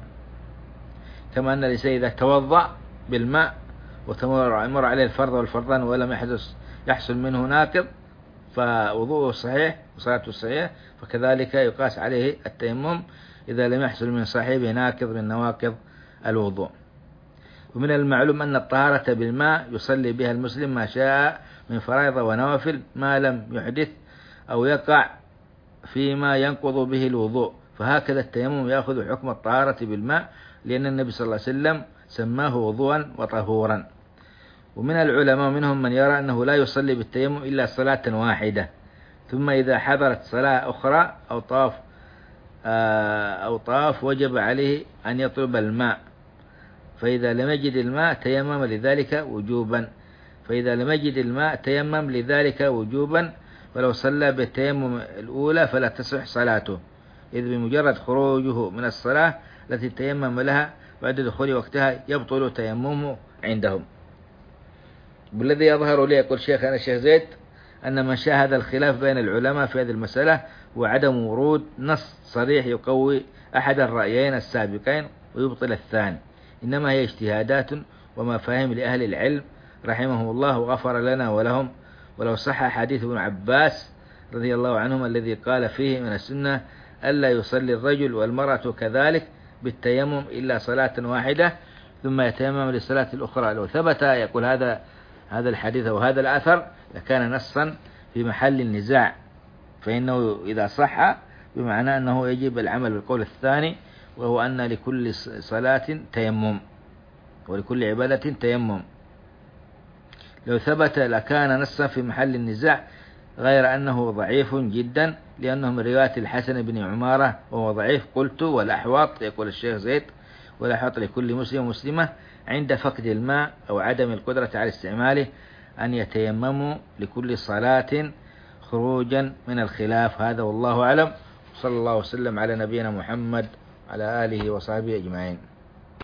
كما أن الإنسان إذا توضأ بالماء وتمر عليه الفرض والفرضان ولم يحدث يحصل منه ناقض فوضوءه صحيح وصلاته صحيح، فكذلك يقاس عليه التيمم إذا لم يحصل من صاحبه ناقض من نواقض الوضوء. ومن المعلوم أن الطهارة بالماء يصلي بها المسلم ما شاء من فرائض ونوافل ما لم يحدث أو يقع فيما ينقض به الوضوء، فهكذا التيمم يأخذ حكم الطهارة بالماء لأن النبي صلى الله عليه وسلم سماه وضوءا وطهورا. ومن العلماء منهم من يرى أنه لا يصلي بالتيمم إلا صلاة واحدة، ثم إذا حضرت صلاة أخرى أو طاف أو طاف وجب عليه أن يطلب الماء، فإذا لم يجد الماء تيمم لذلك وجوبا فإذا لم يجد الماء تيمم لذلك وجوبا ولو صلى بالتيمم الأولى فلا تصح صلاته، إذ بمجرد خروجه من الصلاة التي تيمم لها بعد دخول وقتها يبطل تيممه عندهم. والذي يظهر لي يقول شيخنا الشيخ زيد أن من شاهد الخلاف بين العلماء في هذه المسألة وعدم ورود نص صريح يقوي أحد الرأيين السابقين ويبطل الثاني، إنما هي اجتهادات ومفاهيم لأهل العلم رحمهم الله وغفر لنا ولهم. ولو صح حديث ابن عباس رضي الله عنهما الذي قال فيه من السنة ألا يصلي الرجل والمرأة كذلك بالتيمم إلا صلاة واحدة ثم يتيمم للصلاة الأخرى، لو ثبت يقول هذا هذا الحديث وهذا الأثر لكان نصا في محل النزاع، فإنه إذا صح بمعنى أنه يجب العمل بالقول الثاني وهو أن لكل صلاة تيمم ولكل عبادة تيمم. لو ثبت لكان نصا في محل النزاع، غير أنه ضعيف جدا لأنه من رواية الحسن بن عمارة وهو ضعيف. قلت والأحوط يقول الشيخ زيد والأحوط لكل مسلم ومسلمة عند فقد الماء أو عدم القدرة على استعماله أن يتيمموا لكل صلاة خروجا من الخلاف. هذا والله أعلم. صلى الله وسلم على نبينا محمد على آله وصحبه أجمعين.